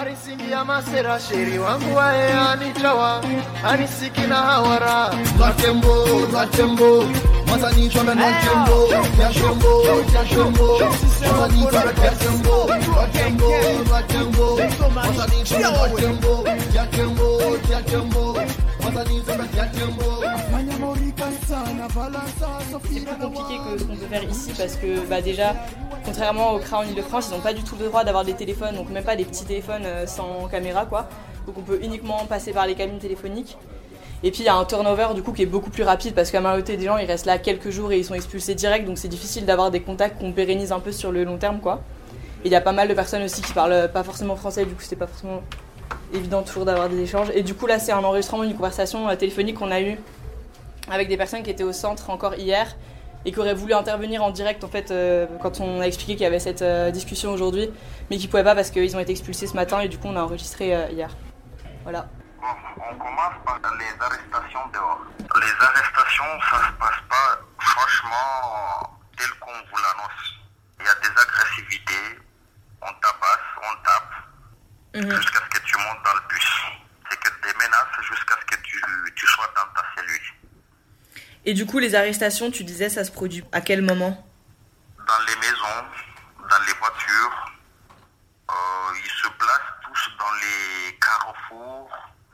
C'est plus compliqué que ce qu'on peut faire ici parce que déjà, contrairement au CRA en Ile-de-France, ils n'ont pas du tout le droit d'avoir des téléphones, donc même pas des petits téléphones sans caméra quoi. Donc on peut uniquement passer par les cabines téléphoniques. Et puis il y a un turnover du coup qui est beaucoup plus rapide parce qu'à Mayotte, des gens ils restent là quelques jours et ils sont expulsés direct, donc c'est difficile d'avoir des contacts qu'on pérennise un peu sur le long terme quoi. Et il y a pas mal de personnes aussi qui parlent pas forcément français, du coup c'était pas forcément évident toujours d'avoir des échanges. Et du coup là c'est un enregistrement d'une conversation téléphonique qu'on a eue avec des personnes qui étaient au centre encore hier et qui auraient voulu intervenir en direct en fait quand on a expliqué qu'il y avait cette discussion aujourd'hui, mais qui ne pouvaient pas parce qu'ils ont été expulsés ce matin et du coup on a enregistré hier. Voilà. Bon, on commence par les arrestations dehors. Les arrestations, ça se passe pas franchement tel qu'on vous l'annonce. Il y a des agressivités, on tabasse, on tape, jusqu'à ce que tu montes dans le bus. C'est que des menaces jusqu'à ce que tu sois dans ta cellule. Et du coup, les arrestations, tu disais, ça se produit à quel moment ? Dans les maisons, dans les voitures. Ils se placent tous dans les carrefours,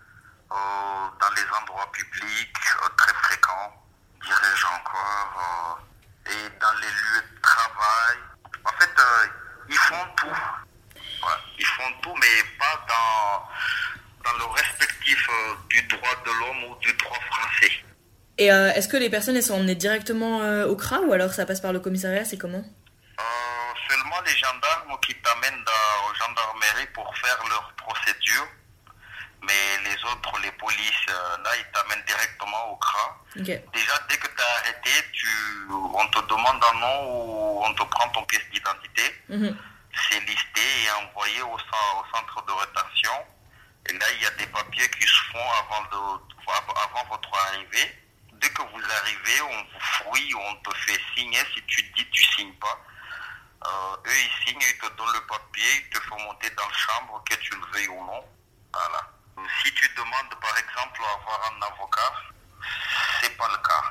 dans les endroits publics très fréquents, dirais-je encore, et dans les lieux de travail. En fait, ils font tout. Ouais, ils font tout, mais pas dans le respectif du droit de l'homme ou du droit français. Et est-ce que les personnes elles sont emmenées directement au CRA ou alors ça passe par le commissariat, c'est comment ? Seulement les gendarmes qui t'amènent aux gendarmeries pour faire leur procédure, mais les autres, les polices, là ils t'amènent directement au CRA. Okay. Déjà dès que tu es arrêté, on te demande un nom ou on te prend ton pièce d'identité. C'est listé et envoyé au centre de rétention. Et là il y a des papiers qui se font avant votre arrivée. Dès que vous arrivez, on vous fouille, on te fait signer. Si tu dis, tu signes pas. Eux, ils signent, ils te donnent le papier, ils te font monter dans la chambre, que tu le veuilles ou non. Voilà. Si tu demandes, par exemple, à avoir un avocat, c'est pas le cas.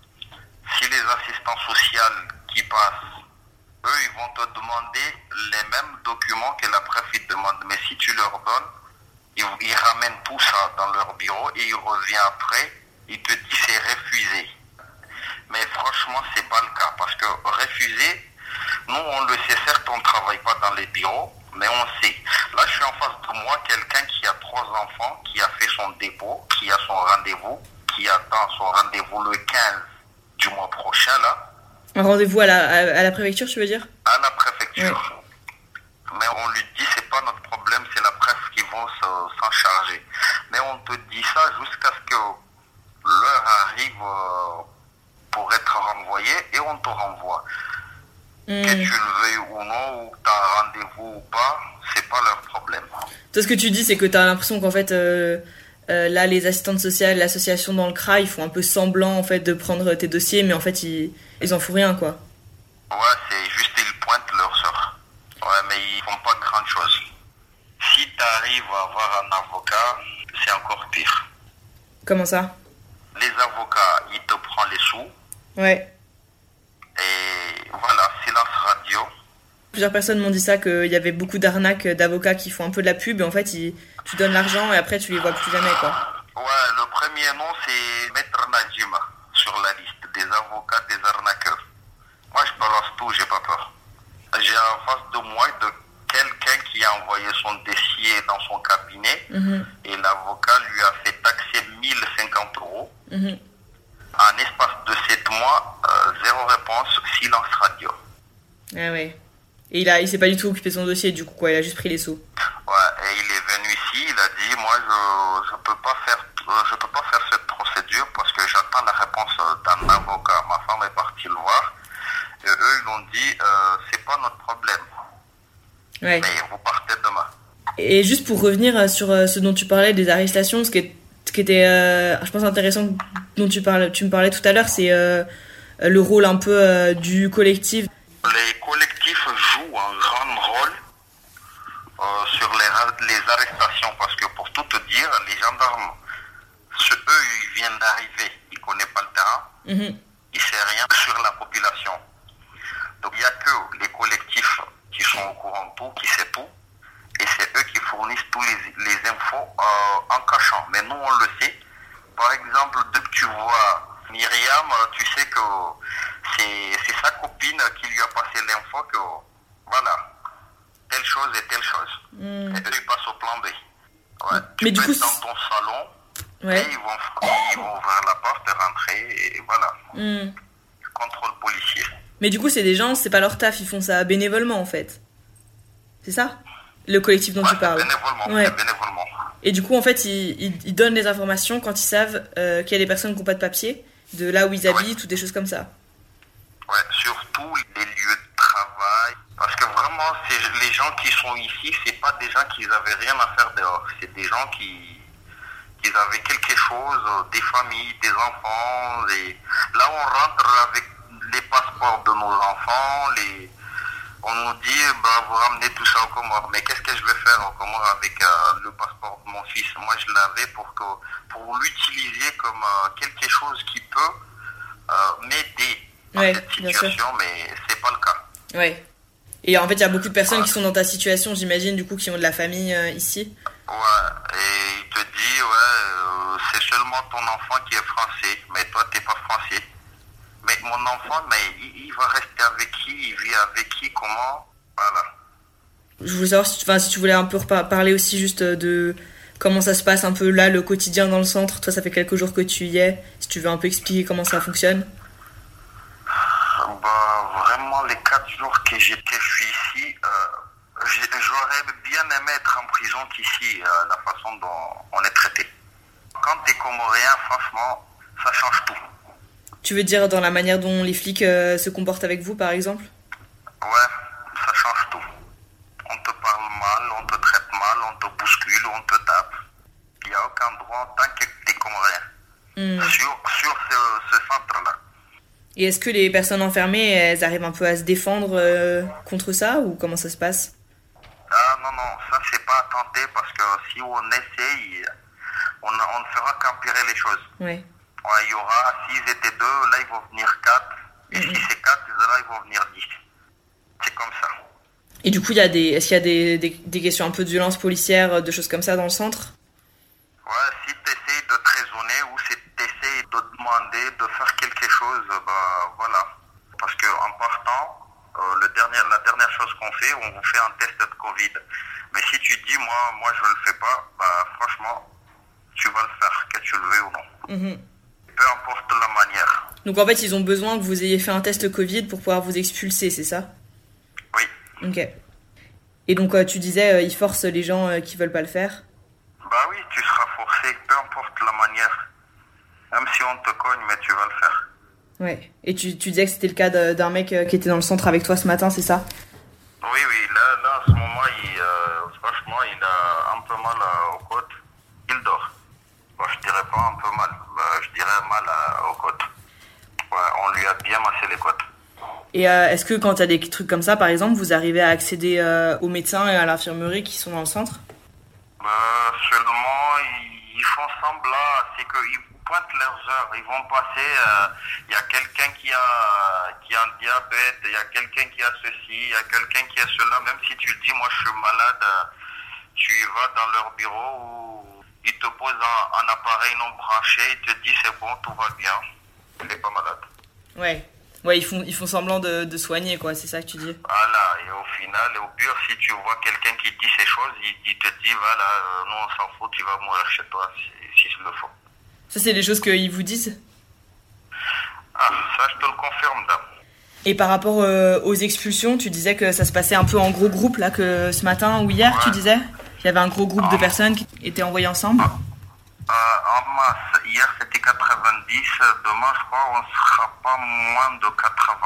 Si les assistants sociaux qui passent, eux, ils vont te demander les mêmes documents que la préfète demande. Mais si tu leur donnes, ils ramènent tout ça dans leur bureau et ils reviennent après. Il te dit c'est refusé. Mais franchement, c'est pas le cas. Parce que refuser, nous on le sait, certes on ne travaille pas dans les bureaux, mais on sait. Là je suis en face de moi quelqu'un qui a 3 enfants, qui a fait son dépôt, qui a son rendez-vous, qui attend son rendez-vous le 15 du mois prochain là. Un rendez-vous à la préfecture, tu veux dire ? À la préfecture. Ouais. Mais on lui dit c'est pas notre problème, c'est la presse qui vont s'en charger. Mais on te dit ça jusqu'à ce que l'heure arrive pour être renvoyé et on te renvoie. Que tu le veuilles ou non, ou que tu as un rendez-vous ou pas, c'est pas leur problème. Toi, ce que tu dis, c'est que tu as l'impression qu'en fait, là, les assistantes sociales, l'association dans le CRA, ils font un peu semblant en fait, de prendre tes dossiers, mais en fait, ils en font rien, quoi. Ouais, c'est juste ils pointent leur sort. Ouais, mais ils font pas grand chose. Si tu arrives à avoir un avocat, c'est encore pire. Comment ça ? Les avocats, ils te prennent les sous. Ouais. Et voilà, silence radio. Plusieurs personnes m'ont dit ça, qu'il y avait beaucoup d'arnaques d'avocats qui font un peu de la pub et en fait tu donnes l'argent et après tu les vois plus jamais, quoi. Ouais, le premier nom c'est Maître Najima sur la liste des avocats des arnaqueurs. Moi je balance tout, j'ai pas peur. J'ai en face de moi quelqu'un qui a envoyé son dossier dans son cabinet et l'avocat lui a fait taxer 1050 euros. En espace de 7 mois, 0 réponse, silence radio. Ah ouais. Et il s'est pas du tout occupé de son dossier, du coup, quoi, il a juste pris les sous. Ouais, et il est venu ici, il a dit, moi, je peux pas faire cette procédure parce que j'attends la réponse d'un avocat. Ma femme est partie le voir, et eux, ils ont dit, c'est pas notre problème. Ouais. Mais vous partez demain. Et juste pour revenir sur ce dont tu parlais, des arrestations, ce qui était, je pense, intéressant dont tu me parlais tout à l'heure, c'est le rôle un peu du collectif. Les collectifs jouent un grand rôle sur les arrestations parce que pour tout te dire, les gendarmes, eux, ils viennent d'arriver, ils ne connaissent pas le terrain, ils ne savent rien sur la population. Donc il n'y a que les collectifs qui sont au courant de tout, qui savent tout, et c'est eux qui fournissent tous les infos en cachant. Mais nous, on le sait. Par exemple, dès que tu vois Myriam, tu sais que c'est sa copine qui lui a passé l'info que, voilà, telle chose et telle chose. Et eux, ils passent au plan B. Ouais, mais du coup, dans ton salon, ouais. Et ils vont ouvrir la porte et rentrer, et voilà. Contrôle policier. Mais du coup, c'est des gens, c'est pas leur taf, ils font ça bénévolement, en fait. C'est ça ? Le collectif dont tu parles. Bénévolement, ouais. Bénévolement. Et du coup, en fait, ils donnent les informations quand ils savent qu'il y a des personnes qui n'ont pas de papier, de là où ils habitent ou des choses comme ça. Ouais, surtout les lieux de travail. Parce que vraiment, les gens qui sont ici, c'est pas des gens qui n'avaient rien à faire dehors. C'est des gens qui avaient quelque chose, des familles, des enfants. Là, on rentre avec les passeports de nos enfants. On nous dit, vous ramenez tout ça au Comores. Mais qu'est-ce que je vais faire au Comores avec le passeport de mon fils? Moi, je l'avais pour l'utiliser comme quelque chose qui peut m'aider dans cette situation, mais c'est pas le cas. Ouais. Et en fait, il y a beaucoup de personnes qui sont dans ta situation, j'imagine, du coup, qui ont de la famille ici. Ouais, et il te dit, c'est seulement ton enfant qui est français, mais toi, t'es pas français. Mais mon enfant, il va rester avec qui? Il vit avec qui? Comment? Voilà. Je voulais savoir si tu voulais un peu parler aussi juste de comment ça se passe un peu là, le quotidien dans le centre. Toi, ça fait quelques jours que tu y es. Si tu veux un peu expliquer comment ça fonctionne. Vraiment, les 4 jours que je suis ici, j'aurais bien aimé être en prison qu'ici, la façon dont on est traité. Quand t'es comorien, franchement, ça change tout. Tu veux dire dans la manière dont les flics se comportent avec vous, par exemple? Ouais, ça change tout. On te parle mal, on te traite mal, on te bouscule, on te tape. Il n'y a aucun droit tant que t'es comorien. Sur ce centre-là. Et est-ce que les personnes enfermées, elles arrivent un peu à se défendre contre ça, ou comment ça se passe? Ah non, ça c'est pas à tenter parce que si on essaye, on ne fera qu'empirer les choses. Ouais. Ouais, il y aura, s'ils étaient 2, là ils vont venir 4. Et si c'est 4, là ils vont venir 10. C'est comme ça. Et du coup, est-ce qu'il y a des questions un peu de violence policière, de choses comme ça dans le centre? Ouais, si tu essaies de te raisonner ou si tu essaies de demander de faire quelque chose, voilà. Parce qu'en partant, la dernière chose qu'on fait, on vous fait un test de Covid. Mais si tu dis, moi je le fais pas, franchement, tu vas le faire, que tu le veuilles ou non. Peu importe la manière. Donc en fait, ils ont besoin que vous ayez fait un test Covid pour pouvoir vous expulser, c'est ça? Oui. Ok. Et donc tu disais, ils forcent les gens qui veulent pas le faire? Oui, tu seras forcé, peu importe la manière. Même si on te cogne, mais tu vas le faire. Ouais. Et tu disais que c'était le cas d'un mec qui était dans le centre avec toi ce matin, c'est ça? Oui, là en ce moment, franchement, il a un peu mal aux côtes. Il dort. Je dirais pas un peu mal, je dirais mal aux côtes. Ouais, on lui a bien massé les côtes. Et est-ce que quand il y a des trucs comme ça, par exemple, vous arrivez à accéder aux médecins et à l'infirmerie qui sont dans le centre? Seulement, ils font semblant, c'est que pointent leurs heures. Ils vont passer, il y a quelqu'un qui a un diabète, il y a quelqu'un qui a ceci, il y a quelqu'un qui a cela. Même si tu le dis, moi je suis malade, tu y vas dans leur bureau où ils te posent un appareil non branché, ils te disent c'est bon, tout va bien, tu n'es pas malade. Ouais, ils font semblant de soigner, quoi, c'est ça que tu dis. Voilà, et au final, au pire, si tu vois quelqu'un qui dit ces choses, il te dit, voilà, nous on s'en fout, tu vas mourir chez toi si il le faut. Ça, c'est les choses qu'ils vous disent? Ah, ça je te le confirme, dame. Et par rapport aux expulsions, tu disais que ça se passait un peu en gros groupe, là, que ce matin ou hier, tu disais qu'il y avait un gros groupe de personnes qui étaient envoyées ensemble? En masse, hier c'était 90, demain je crois on sera pas moins de 80.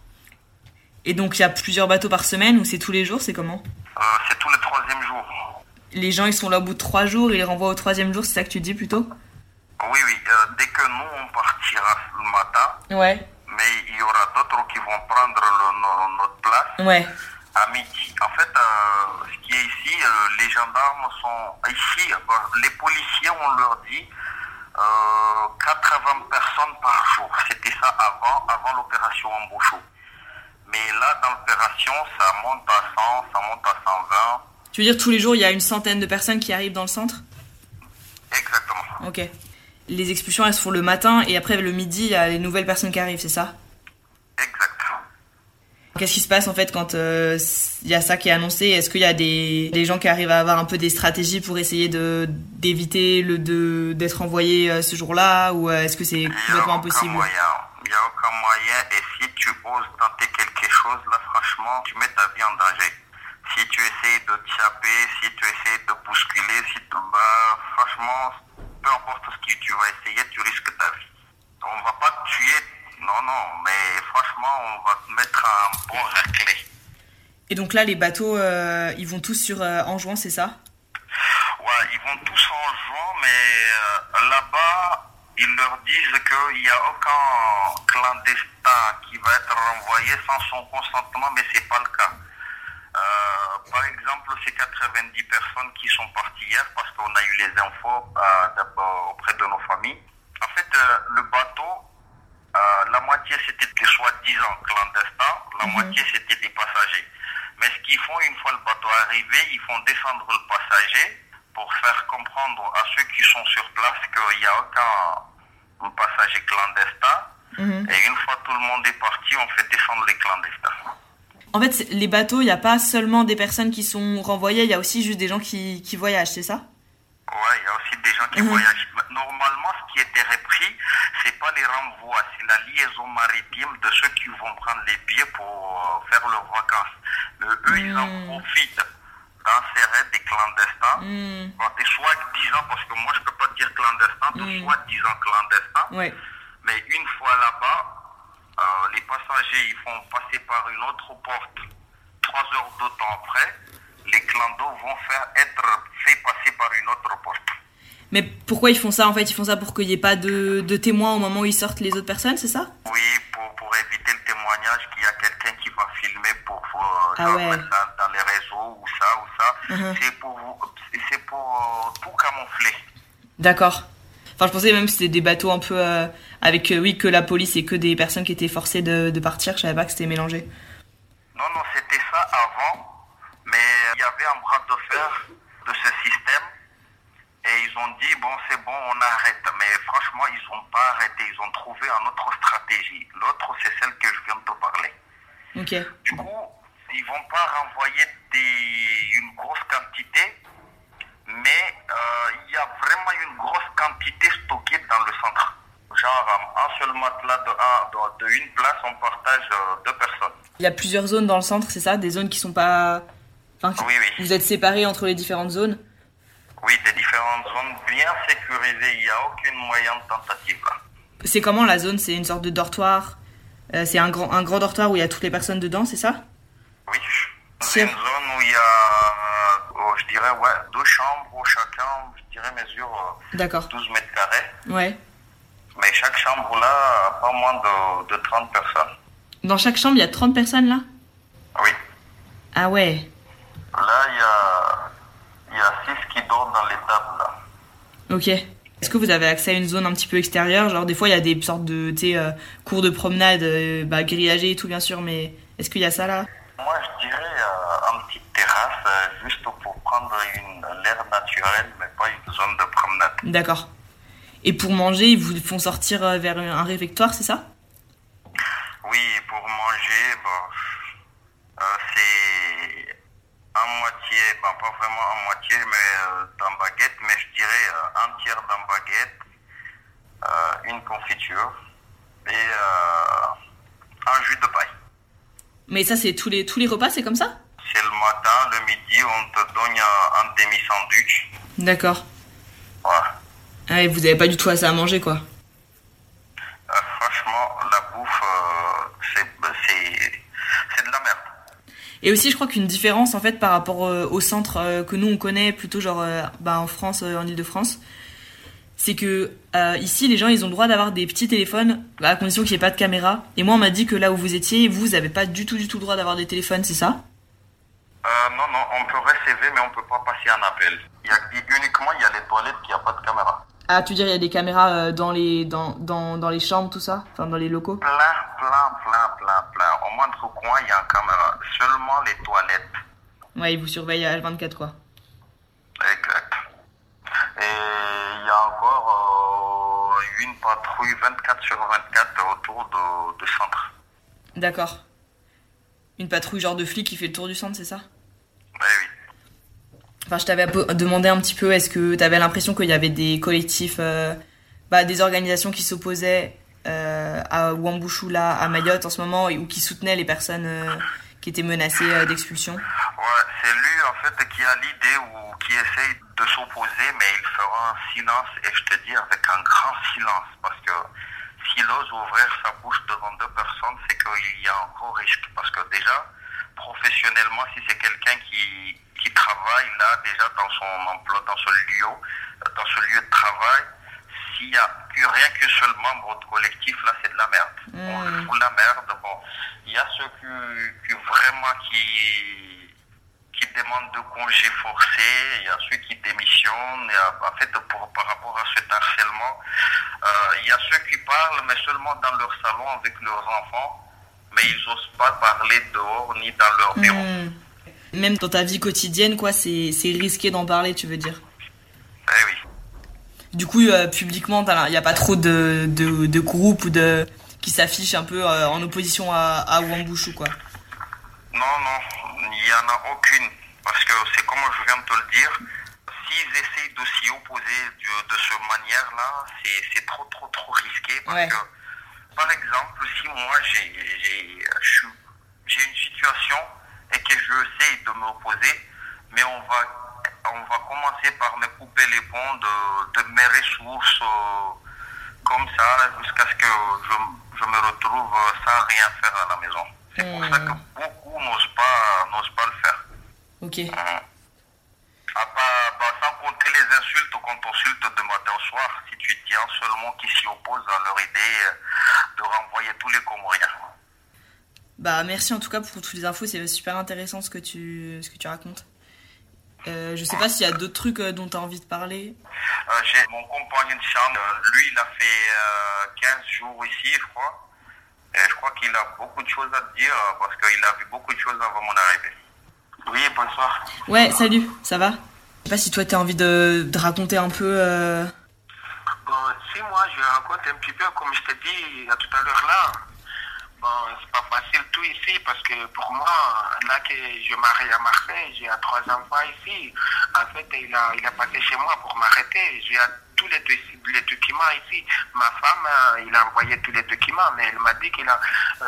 Et donc il y a plusieurs bateaux par semaine ou c'est tous les jours, c'est comment? C'est tous les 3e jours. Les gens ils sont là au bout de 3 jours, ils les renvoient au 3e jour, c'est ça que tu dis plutôt? Oui, dès que nous on partira le matin, mais il y aura d'autres qui vont prendre notre place à midi. En fait, ce qui est ici, les gendarmes sont ici, les policiers on leur dit 80 personnes par jour. C'était ça avant l'opération Wambushu. Mais là, dans l'opération, ça monte à 100, ça monte à 120. Tu veux dire tous les jours, il y a une centaine de personnes qui arrivent dans le centre? Exactement. Ok. Les expulsions, elles se font le matin et après le midi, il y a les nouvelles personnes qui arrivent, c'est ça? Exact. Qu'est-ce qui se passe en fait quand il y a ça qui est annoncé? Est-ce qu'il y a des gens qui arrivent à avoir un peu des stratégies pour essayer d'éviter d'être envoyés ce jour-là, ou est-ce que c'est complètement impossible? Il n'y a aucun moyen, et si tu oses tenter quelque chose, là franchement, tu mets ta vie en danger. Si tu essaies de taper, si tu essaies de bousculer, franchement, peu importe ce que tu vas essayer, tu risques ta vie. On va pas te tuer, non, mais franchement, on va te mettre un bon raclé. Et donc là, les bateaux, ils vont tous sur Anjouan, c'est ça? Ouais, ils vont tous en Anjouan, mais là-bas, ils leur disent qu'il n'y a aucun clandestin qui va être renvoyé sans son consentement, mais c'est pas le cas. Par exemple, ces 90 personnes qui sont parties hier, parce qu'on a eu les infos auprès de nos familles. En fait, le bateau, la moitié c'était des soi-disant clandestins, la moitié c'était des passagers. Mais ce qu'ils font, une fois le bateau arrivé, ils font descendre le passager pour faire comprendre à ceux qui sont sur place qu'il n'y a aucun passager clandestin. Et une fois tout le monde est parti, on fait descendre les clandestins. En fait, les bateaux, il n'y a pas seulement des personnes qui sont renvoyées, il y a aussi juste des gens qui voyagent, c'est ça? Ouais, il y a aussi des gens qui voyagent. Normalement, ce qui était repris, c'est pas les renvois, c'est la liaison maritime de ceux qui vont prendre les billets pour faire leurs vacances. Mais eux, ils en profitent d'insérer des clandestins, des soi-disant, parce que moi je peux pas dire clandestins, des soi-disant clandestins. Mais une fois là-bas, les passagers ils font passer par une autre porte 3 heures de temps après, les clandos vont être faits passer par une autre porte. Mais pourquoi ils font ça en fait? Ils font ça pour qu'il n'y ait pas de témoins au moment où ils sortent les autres personnes, c'est ça? Oui, pour éviter le témoignage qu'il y a quelqu'un qui va filmer pour mettre ça dans les réseaux ou ça. C'est pour tout camoufler. D'accord. Enfin, je pensais même que c'était des bateaux un peu avec, que la police et que des personnes qui étaient forcées de partir. Je savais pas que c'était mélangé. Non, c'était ça avant. Mais il y avait un bras de fer de ce système. Et ils ont dit, c'est bon, on arrête. Mais franchement, ils n'ont pas arrêté. Ils ont trouvé une autre stratégie. L'autre, c'est celle que je viens de te parler. Ok. Du coup, ils vont pas renvoyer une grosse quantité. Mais il y a vraiment une grosse quantité stockée dans le centre. Genre, un seul matelas de une place, on partage 2 personnes. Il y a plusieurs zones dans le centre, c'est ça? Des zones qui sont pas... Oui. Vous êtes séparés entre les différentes zones? Oui, des différentes zones bien sécurisées. Il n'y a aucun moyen de tentative là. C'est comment la zone? C'est une sorte de dortoir? C'est un grand dortoir où il y a toutes les personnes dedans, c'est ça? Oui. C'est une zone où il y a, je dirais, 2 chambres où chacun, je dirais, mesure 12 mètres carrés. Ouais. Mais chaque chambre là, a pas moins de 30 personnes. Dans chaque chambre, il y a 30 personnes là? Oui. Ah ouais. Là, il y a 6 qui dorment dans les tables là. Ok. Est-ce que vous avez accès à une zone un petit peu extérieure? Genre des fois il y a des sortes de cours de promenade grillagés et tout bien sûr, mais est-ce qu'il y a ça là? Moi je dirais une petite terrasse juste pour prendre l'air naturel, mais pas une zone de promenade. D'accord. Et pour manger, ils vous font sortir vers un réfectoire, c'est ça? Oui, pour manger, c'est à moitié, pas vraiment à moitié, mais dans baguette, mais je dirais un tiers dans baguette, une confiture et un jus de paille. Mais ça, c'est tous les repas, c'est comme ça? C'est le matin, le midi, on te donne un demi-sandwich. D'accord. Voilà. Ah, et vous n'avez pas du tout assez à manger, quoi. Franchement, la bouffe, c'est de la merde. Et aussi, je crois qu'une différence, en fait, par rapport au centre que nous, on connaît, plutôt genre en France, en Ile-de-France, c'est que ici, les gens, ils ont le droit d'avoir des petits téléphones, à condition qu'il n'y ait pas de caméra. Et moi, on m'a dit que là où vous étiez, vous n'avez pas du tout le droit d'avoir des téléphones, c'est ça? Non, on peut recevoir, mais on peut pas passer un appel. Uniquement, il y a les toilettes qui n'ont pas de caméra. Ah, tu veux dire, il y a des caméras dans les chambres, tout ça? Enfin, dans les locaux? Plein. Au moindre coin, il y a une caméra. Seulement les toilettes. Ouais, ils vous surveillent à H24, quoi. Exact. Et il y a encore une patrouille 24 sur 24 autour du centre. D'accord. Une patrouille genre de flic qui fait le tour du centre, c'est ça? Oui. Enfin, je t'avais demandé un petit peu, est-ce que t'avais l'impression qu'il y avait des collectifs, des organisations qui s'opposaient à Wambushu, là, à Mayotte en ce moment, ou qui soutenaient les personnes qui étaient menacées d'expulsion? Ouais, c'est lui en fait qui a l'idée ou qui essaye de s'opposer, mais il fera un silence, et je te dis avec un grand silence, parce que s'il ose ouvrir sa bouche devant deux personnes, c'est qu'il y a un gros risque, parce que déjà, professionnellement, si c'est quelqu'un qui travaille là déjà dans son emploi, dans ce lieu de travail, s'il n'y a rien qu'un seul membre de collectif, là c'est de la merde. On fout la merde. Bon, il y a ceux qui vraiment qui demandent de congés forcés, il y a ceux qui démissionnent. En fait, par rapport à cet harcèlement, il y a ceux qui parlent, mais seulement dans leur salon avec leurs enfants, mais ils n'osent pas parler dehors ni dans leur bureau. Même dans ta vie quotidienne, quoi, c'est risqué d'en parler, tu veux dire? Eh oui. Du coup, publiquement, il n'y a pas trop de groupes ou qui s'affichent un peu en opposition à Wambushu, quoi? Non, il n'y en a aucune. Parce que c'est comme je viens de te le dire, s'ils essayent de s'y opposer de cette manière-là, c'est trop risqué. Parce que, par exemple, si moi j'ai une situation et que j'essaie de m'opposer, mais on va commencer par me couper les ponts de mes ressources comme ça, jusqu'à ce que je me retrouve sans rien faire à la maison. C'est pour ça que beaucoup n'osent pas le faire. Ok. Sans compter les insultes qu'on t'insulte de matin au soir, si tu tiens seulement qui s'y opposent à leur idée de renvoyer tous les Comoriens. Merci en tout cas pour toutes les infos, c'est super intéressant ce que tu racontes. Je sais pas s'il y a d'autres trucs dont tu as envie de parler. J'ai mon compagnon de chambre, lui il a fait 15 jours ici je crois. Et je crois qu'il a beaucoup de choses à te dire parce qu'il a vu beaucoup de choses avant mon arrivée. Oui, bonsoir. Ouais, salut, ça va? Je sais pas si toi t'as envie de raconter un peu... Bon, si moi je raconte un petit peu comme je t'ai dit tout à l'heure là. Bon, c'est pas facile tout ici parce que pour moi, là que je marie à Marseille, j'ai 3 enfants ici. En fait, il a passé chez moi pour m'arrêter. J'ai tous les documents ici. Ma femme, il a envoyé tous les documents, mais elle m'a dit qu'il a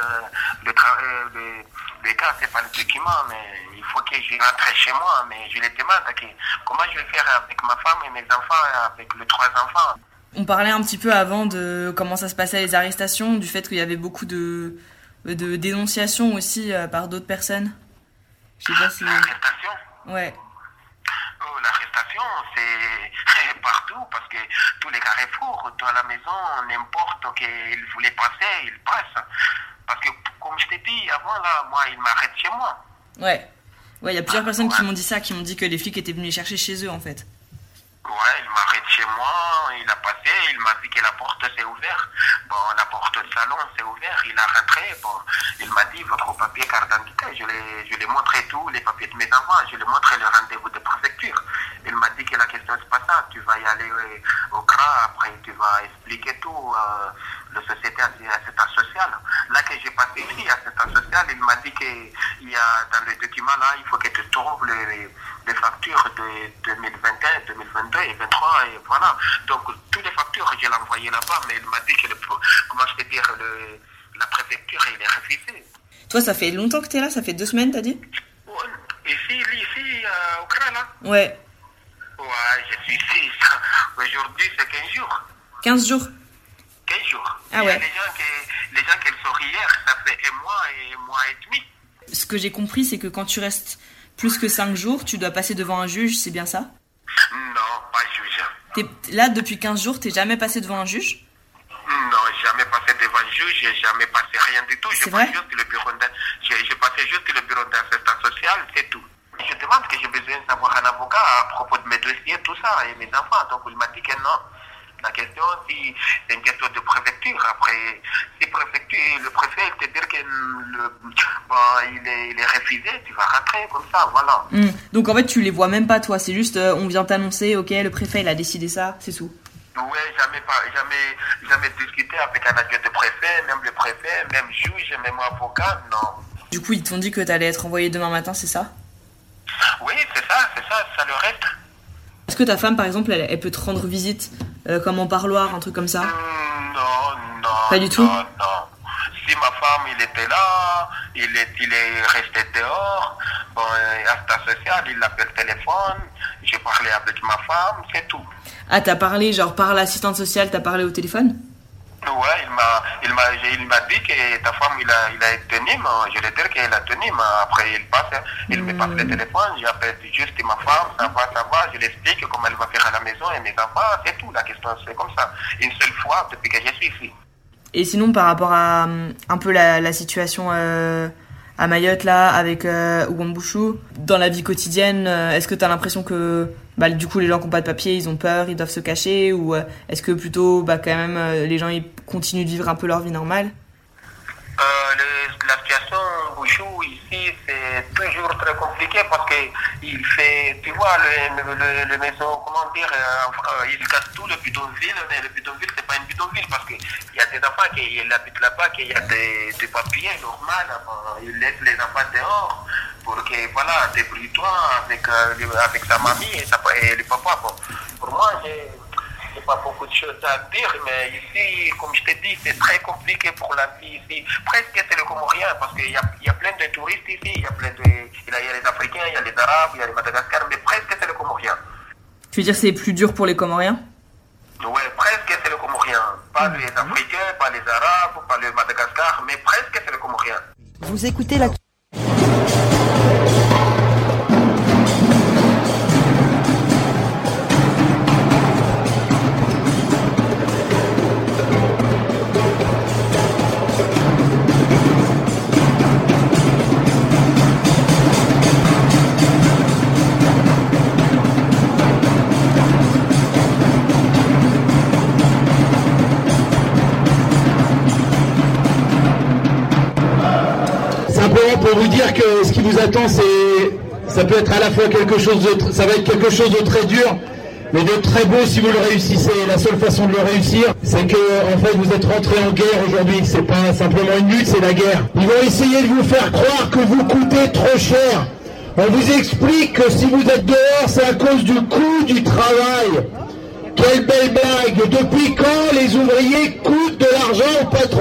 le cas, c'est pas le document, mais il faut que je rentre chez moi. Mais je lui demande comment je vais faire avec ma femme et mes enfants, avec les 3 enfants. On parlait un petit peu avant de comment ça se passait les arrestations, du fait qu'il y avait beaucoup de dénonciations aussi par d'autres personnes. Je sais pas si... L'arrestation? Ouais. Oh, l'arrestation, c'est partout, parce que tous les carrefours, toi à la maison, n'importe qu'il voulait passer, il passe. Parce que, comme je t'ai dit avant, là, moi, il m'arrête chez moi. Ouais, il y a plusieurs personnes qui m'ont dit ça, qui m'ont dit que les flics étaient venus les chercher chez eux, en fait. Ouais, il m'arrête chez moi, il a passé, il m'a dit que la porte s'est ouverte. Bon, la porte du salon s'est ouverte, il a rentré. Bon, il m'a dit votre papier carte d'identité. Je lui ai montré tous les papiers de mes enfants, je lui ai montré le rendez-vous de préfecture. Il m'a dit que la question c'est pas ça, tu vas y aller au CRA, après tu vas expliquer tout, la société assistance sociale. Là que j'ai passé ici, assistance sociale, il m'a dit qu'il y a dans le document là, il faut que tu trouves les factures de 2021, 2022 et 2023 et voilà. Donc toutes les factures, je l'ai envoyé là-bas, mais il m'a dit que la préfecture, il est refusé. Toi, ça fait longtemps que t'es là? Ça fait 2 semaines, t'as dit? Ici, au CRA, là? Ouais. Ouais, je suis ici. Aujourd'hui, c'est 15 jours. 15 jours? 15 jours. Ah ouais. Les gens qui sont hier, ça fait un mois et demi. Ce que j'ai compris, c'est que quand tu restes plus que 5 jours, tu dois passer devant un juge, c'est bien ça? Non, pas juge. Là, depuis 15 jours, t'es jamais passé devant un juge? Non, jamais passé devant un juge, j'ai jamais passé rien du tout. J'ai passé juste le bureau d'assistance sociale, c'est tout. Je demande que j'ai besoin d'avoir un avocat à propos de mes dossiers, tout ça, et mes enfants. Donc il m'a dit que non. La question, si c'est une question de préfecture. Après, si le préfet te dit qu'il est refusé, tu vas rentrer comme ça, voilà. Donc en fait, tu les vois même pas, toi. C'est juste, on vient t'annoncer, ok, le préfet, il a décidé ça, c'est tout. Oui, jamais discuté avec un adjoint de préfet, même le préfet, même juge, même avocat, non. Du coup, ils t'ont dit que t'allais être envoyé demain matin, c'est ça? Oui, c'est ça le reste. Est-ce que ta femme, par exemple, elle peut te rendre visite, comme en parloir, un truc comme ça? Non. Pas du tout? Non. Si ma femme, il était là, il est resté dehors, bon, assistance sociale, il appelle téléphone, j'ai parlé avec ma femme, c'est tout. Ah, t'as parlé, genre par l'assistante sociale, t'as parlé au téléphone? Ouais, il m'a dit que ta femme, il a tenu, mais je vais dire qu'il a tenu, mais après il me passe le téléphone, j'appelle juste ma femme, ça va, je l'explique comment elle va faire à la maison et mes enfants, c'est tout, la question c'est comme ça, une seule fois depuis que je suis ici. Et sinon, par rapport à un peu la situation à Mayotte, là, avec Ouambouchou, dans la vie quotidienne, est-ce que t'as l'impression que du coup les gens qui n'ont pas de papier, ils ont peur, ils doivent se cacher, ou est-ce que plutôt quand même les gens ils continuent de vivre un peu leur vie normale? La situation Ouambouchou ici c'est toujours très compliqué parce que il fait, tu vois, le maison, comment dire, il casse tout le bidonville, mais le bidonville c'est pas une bidonville parce qu'il y a des enfants qui habitent là-bas, qu'il y a des papiers normaux, il laisse les enfants dehors pour que, voilà, débrouille-toi avec sa mamie et le papa. Bon, pour moi, j'ai pas beaucoup de choses à dire, mais ici, comme je t'ai dit, c'est très compliqué pour la vie ici. Presque c'est le Comorien, parce qu'il y a plein de touristes ici, il y a les Africains, il y a les Arabes, il y a les Madagascar, mais presque c'est le Comorien. Tu veux dire c'est plus dur pour les Comoriens? Oui, presque c'est le Comorien. Pas les Africains, pas les Arabes, pas le Madagascar, mais presque c'est le Comorien. Vous écoutez la... Simplement pour vous dire que ce qui vous attend, ça peut être à la fois ça va être quelque chose de très dur, mais de très beau si vous le réussissez. La seule façon de le réussir, c'est que en fait vous êtes rentré en guerre aujourd'hui. C'est pas simplement une lutte, c'est la guerre. Ils vont essayer de vous faire croire que vous coûtez trop cher. On vous explique que si vous êtes dehors, c'est à cause du coût du travail. Quelle belle blague! Depuis quand les ouvriers coûtent de l'argent au patron?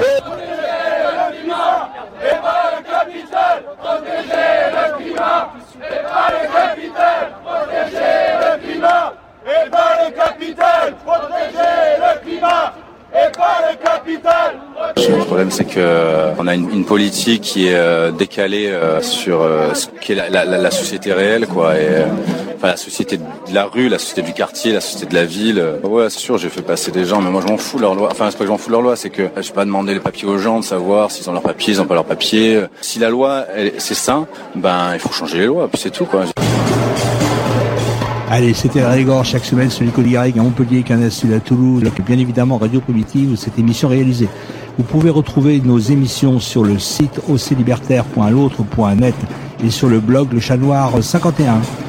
Et pas le capital, protéger le climat. Et pas le capital, protéger le climat. Et pas le capital, protéger le climat. Et pas le capital. Le problème, c'est que on a une politique qui est décalée sur ce qu'est la société réelle, quoi. Et enfin, la société de la rue, la société du quartier, la société de la ville. Ouais, c'est sûr, j'ai fait passer des gens, mais moi je m'en fous de leur loi. Enfin, c'est pas que je m'en fous de leur loi, c'est que je vais pas demander les papiers aux gens, de savoir s'ils ont leurs papiers, ils ont pas leurs papiers. Si la loi, c'est ça, il faut changer les lois, puis c'est tout, quoi. Allez, c'était la Régor chaque semaine sur Nicolas Garrigue à Montpellier, Canal Sud à Toulouse, et bien évidemment Radio Primitive où cette émission est réalisée. Vous pouvez retrouver nos émissions sur le site oclibertaire.l'autre.net et sur le blog Le Chat Noir 51.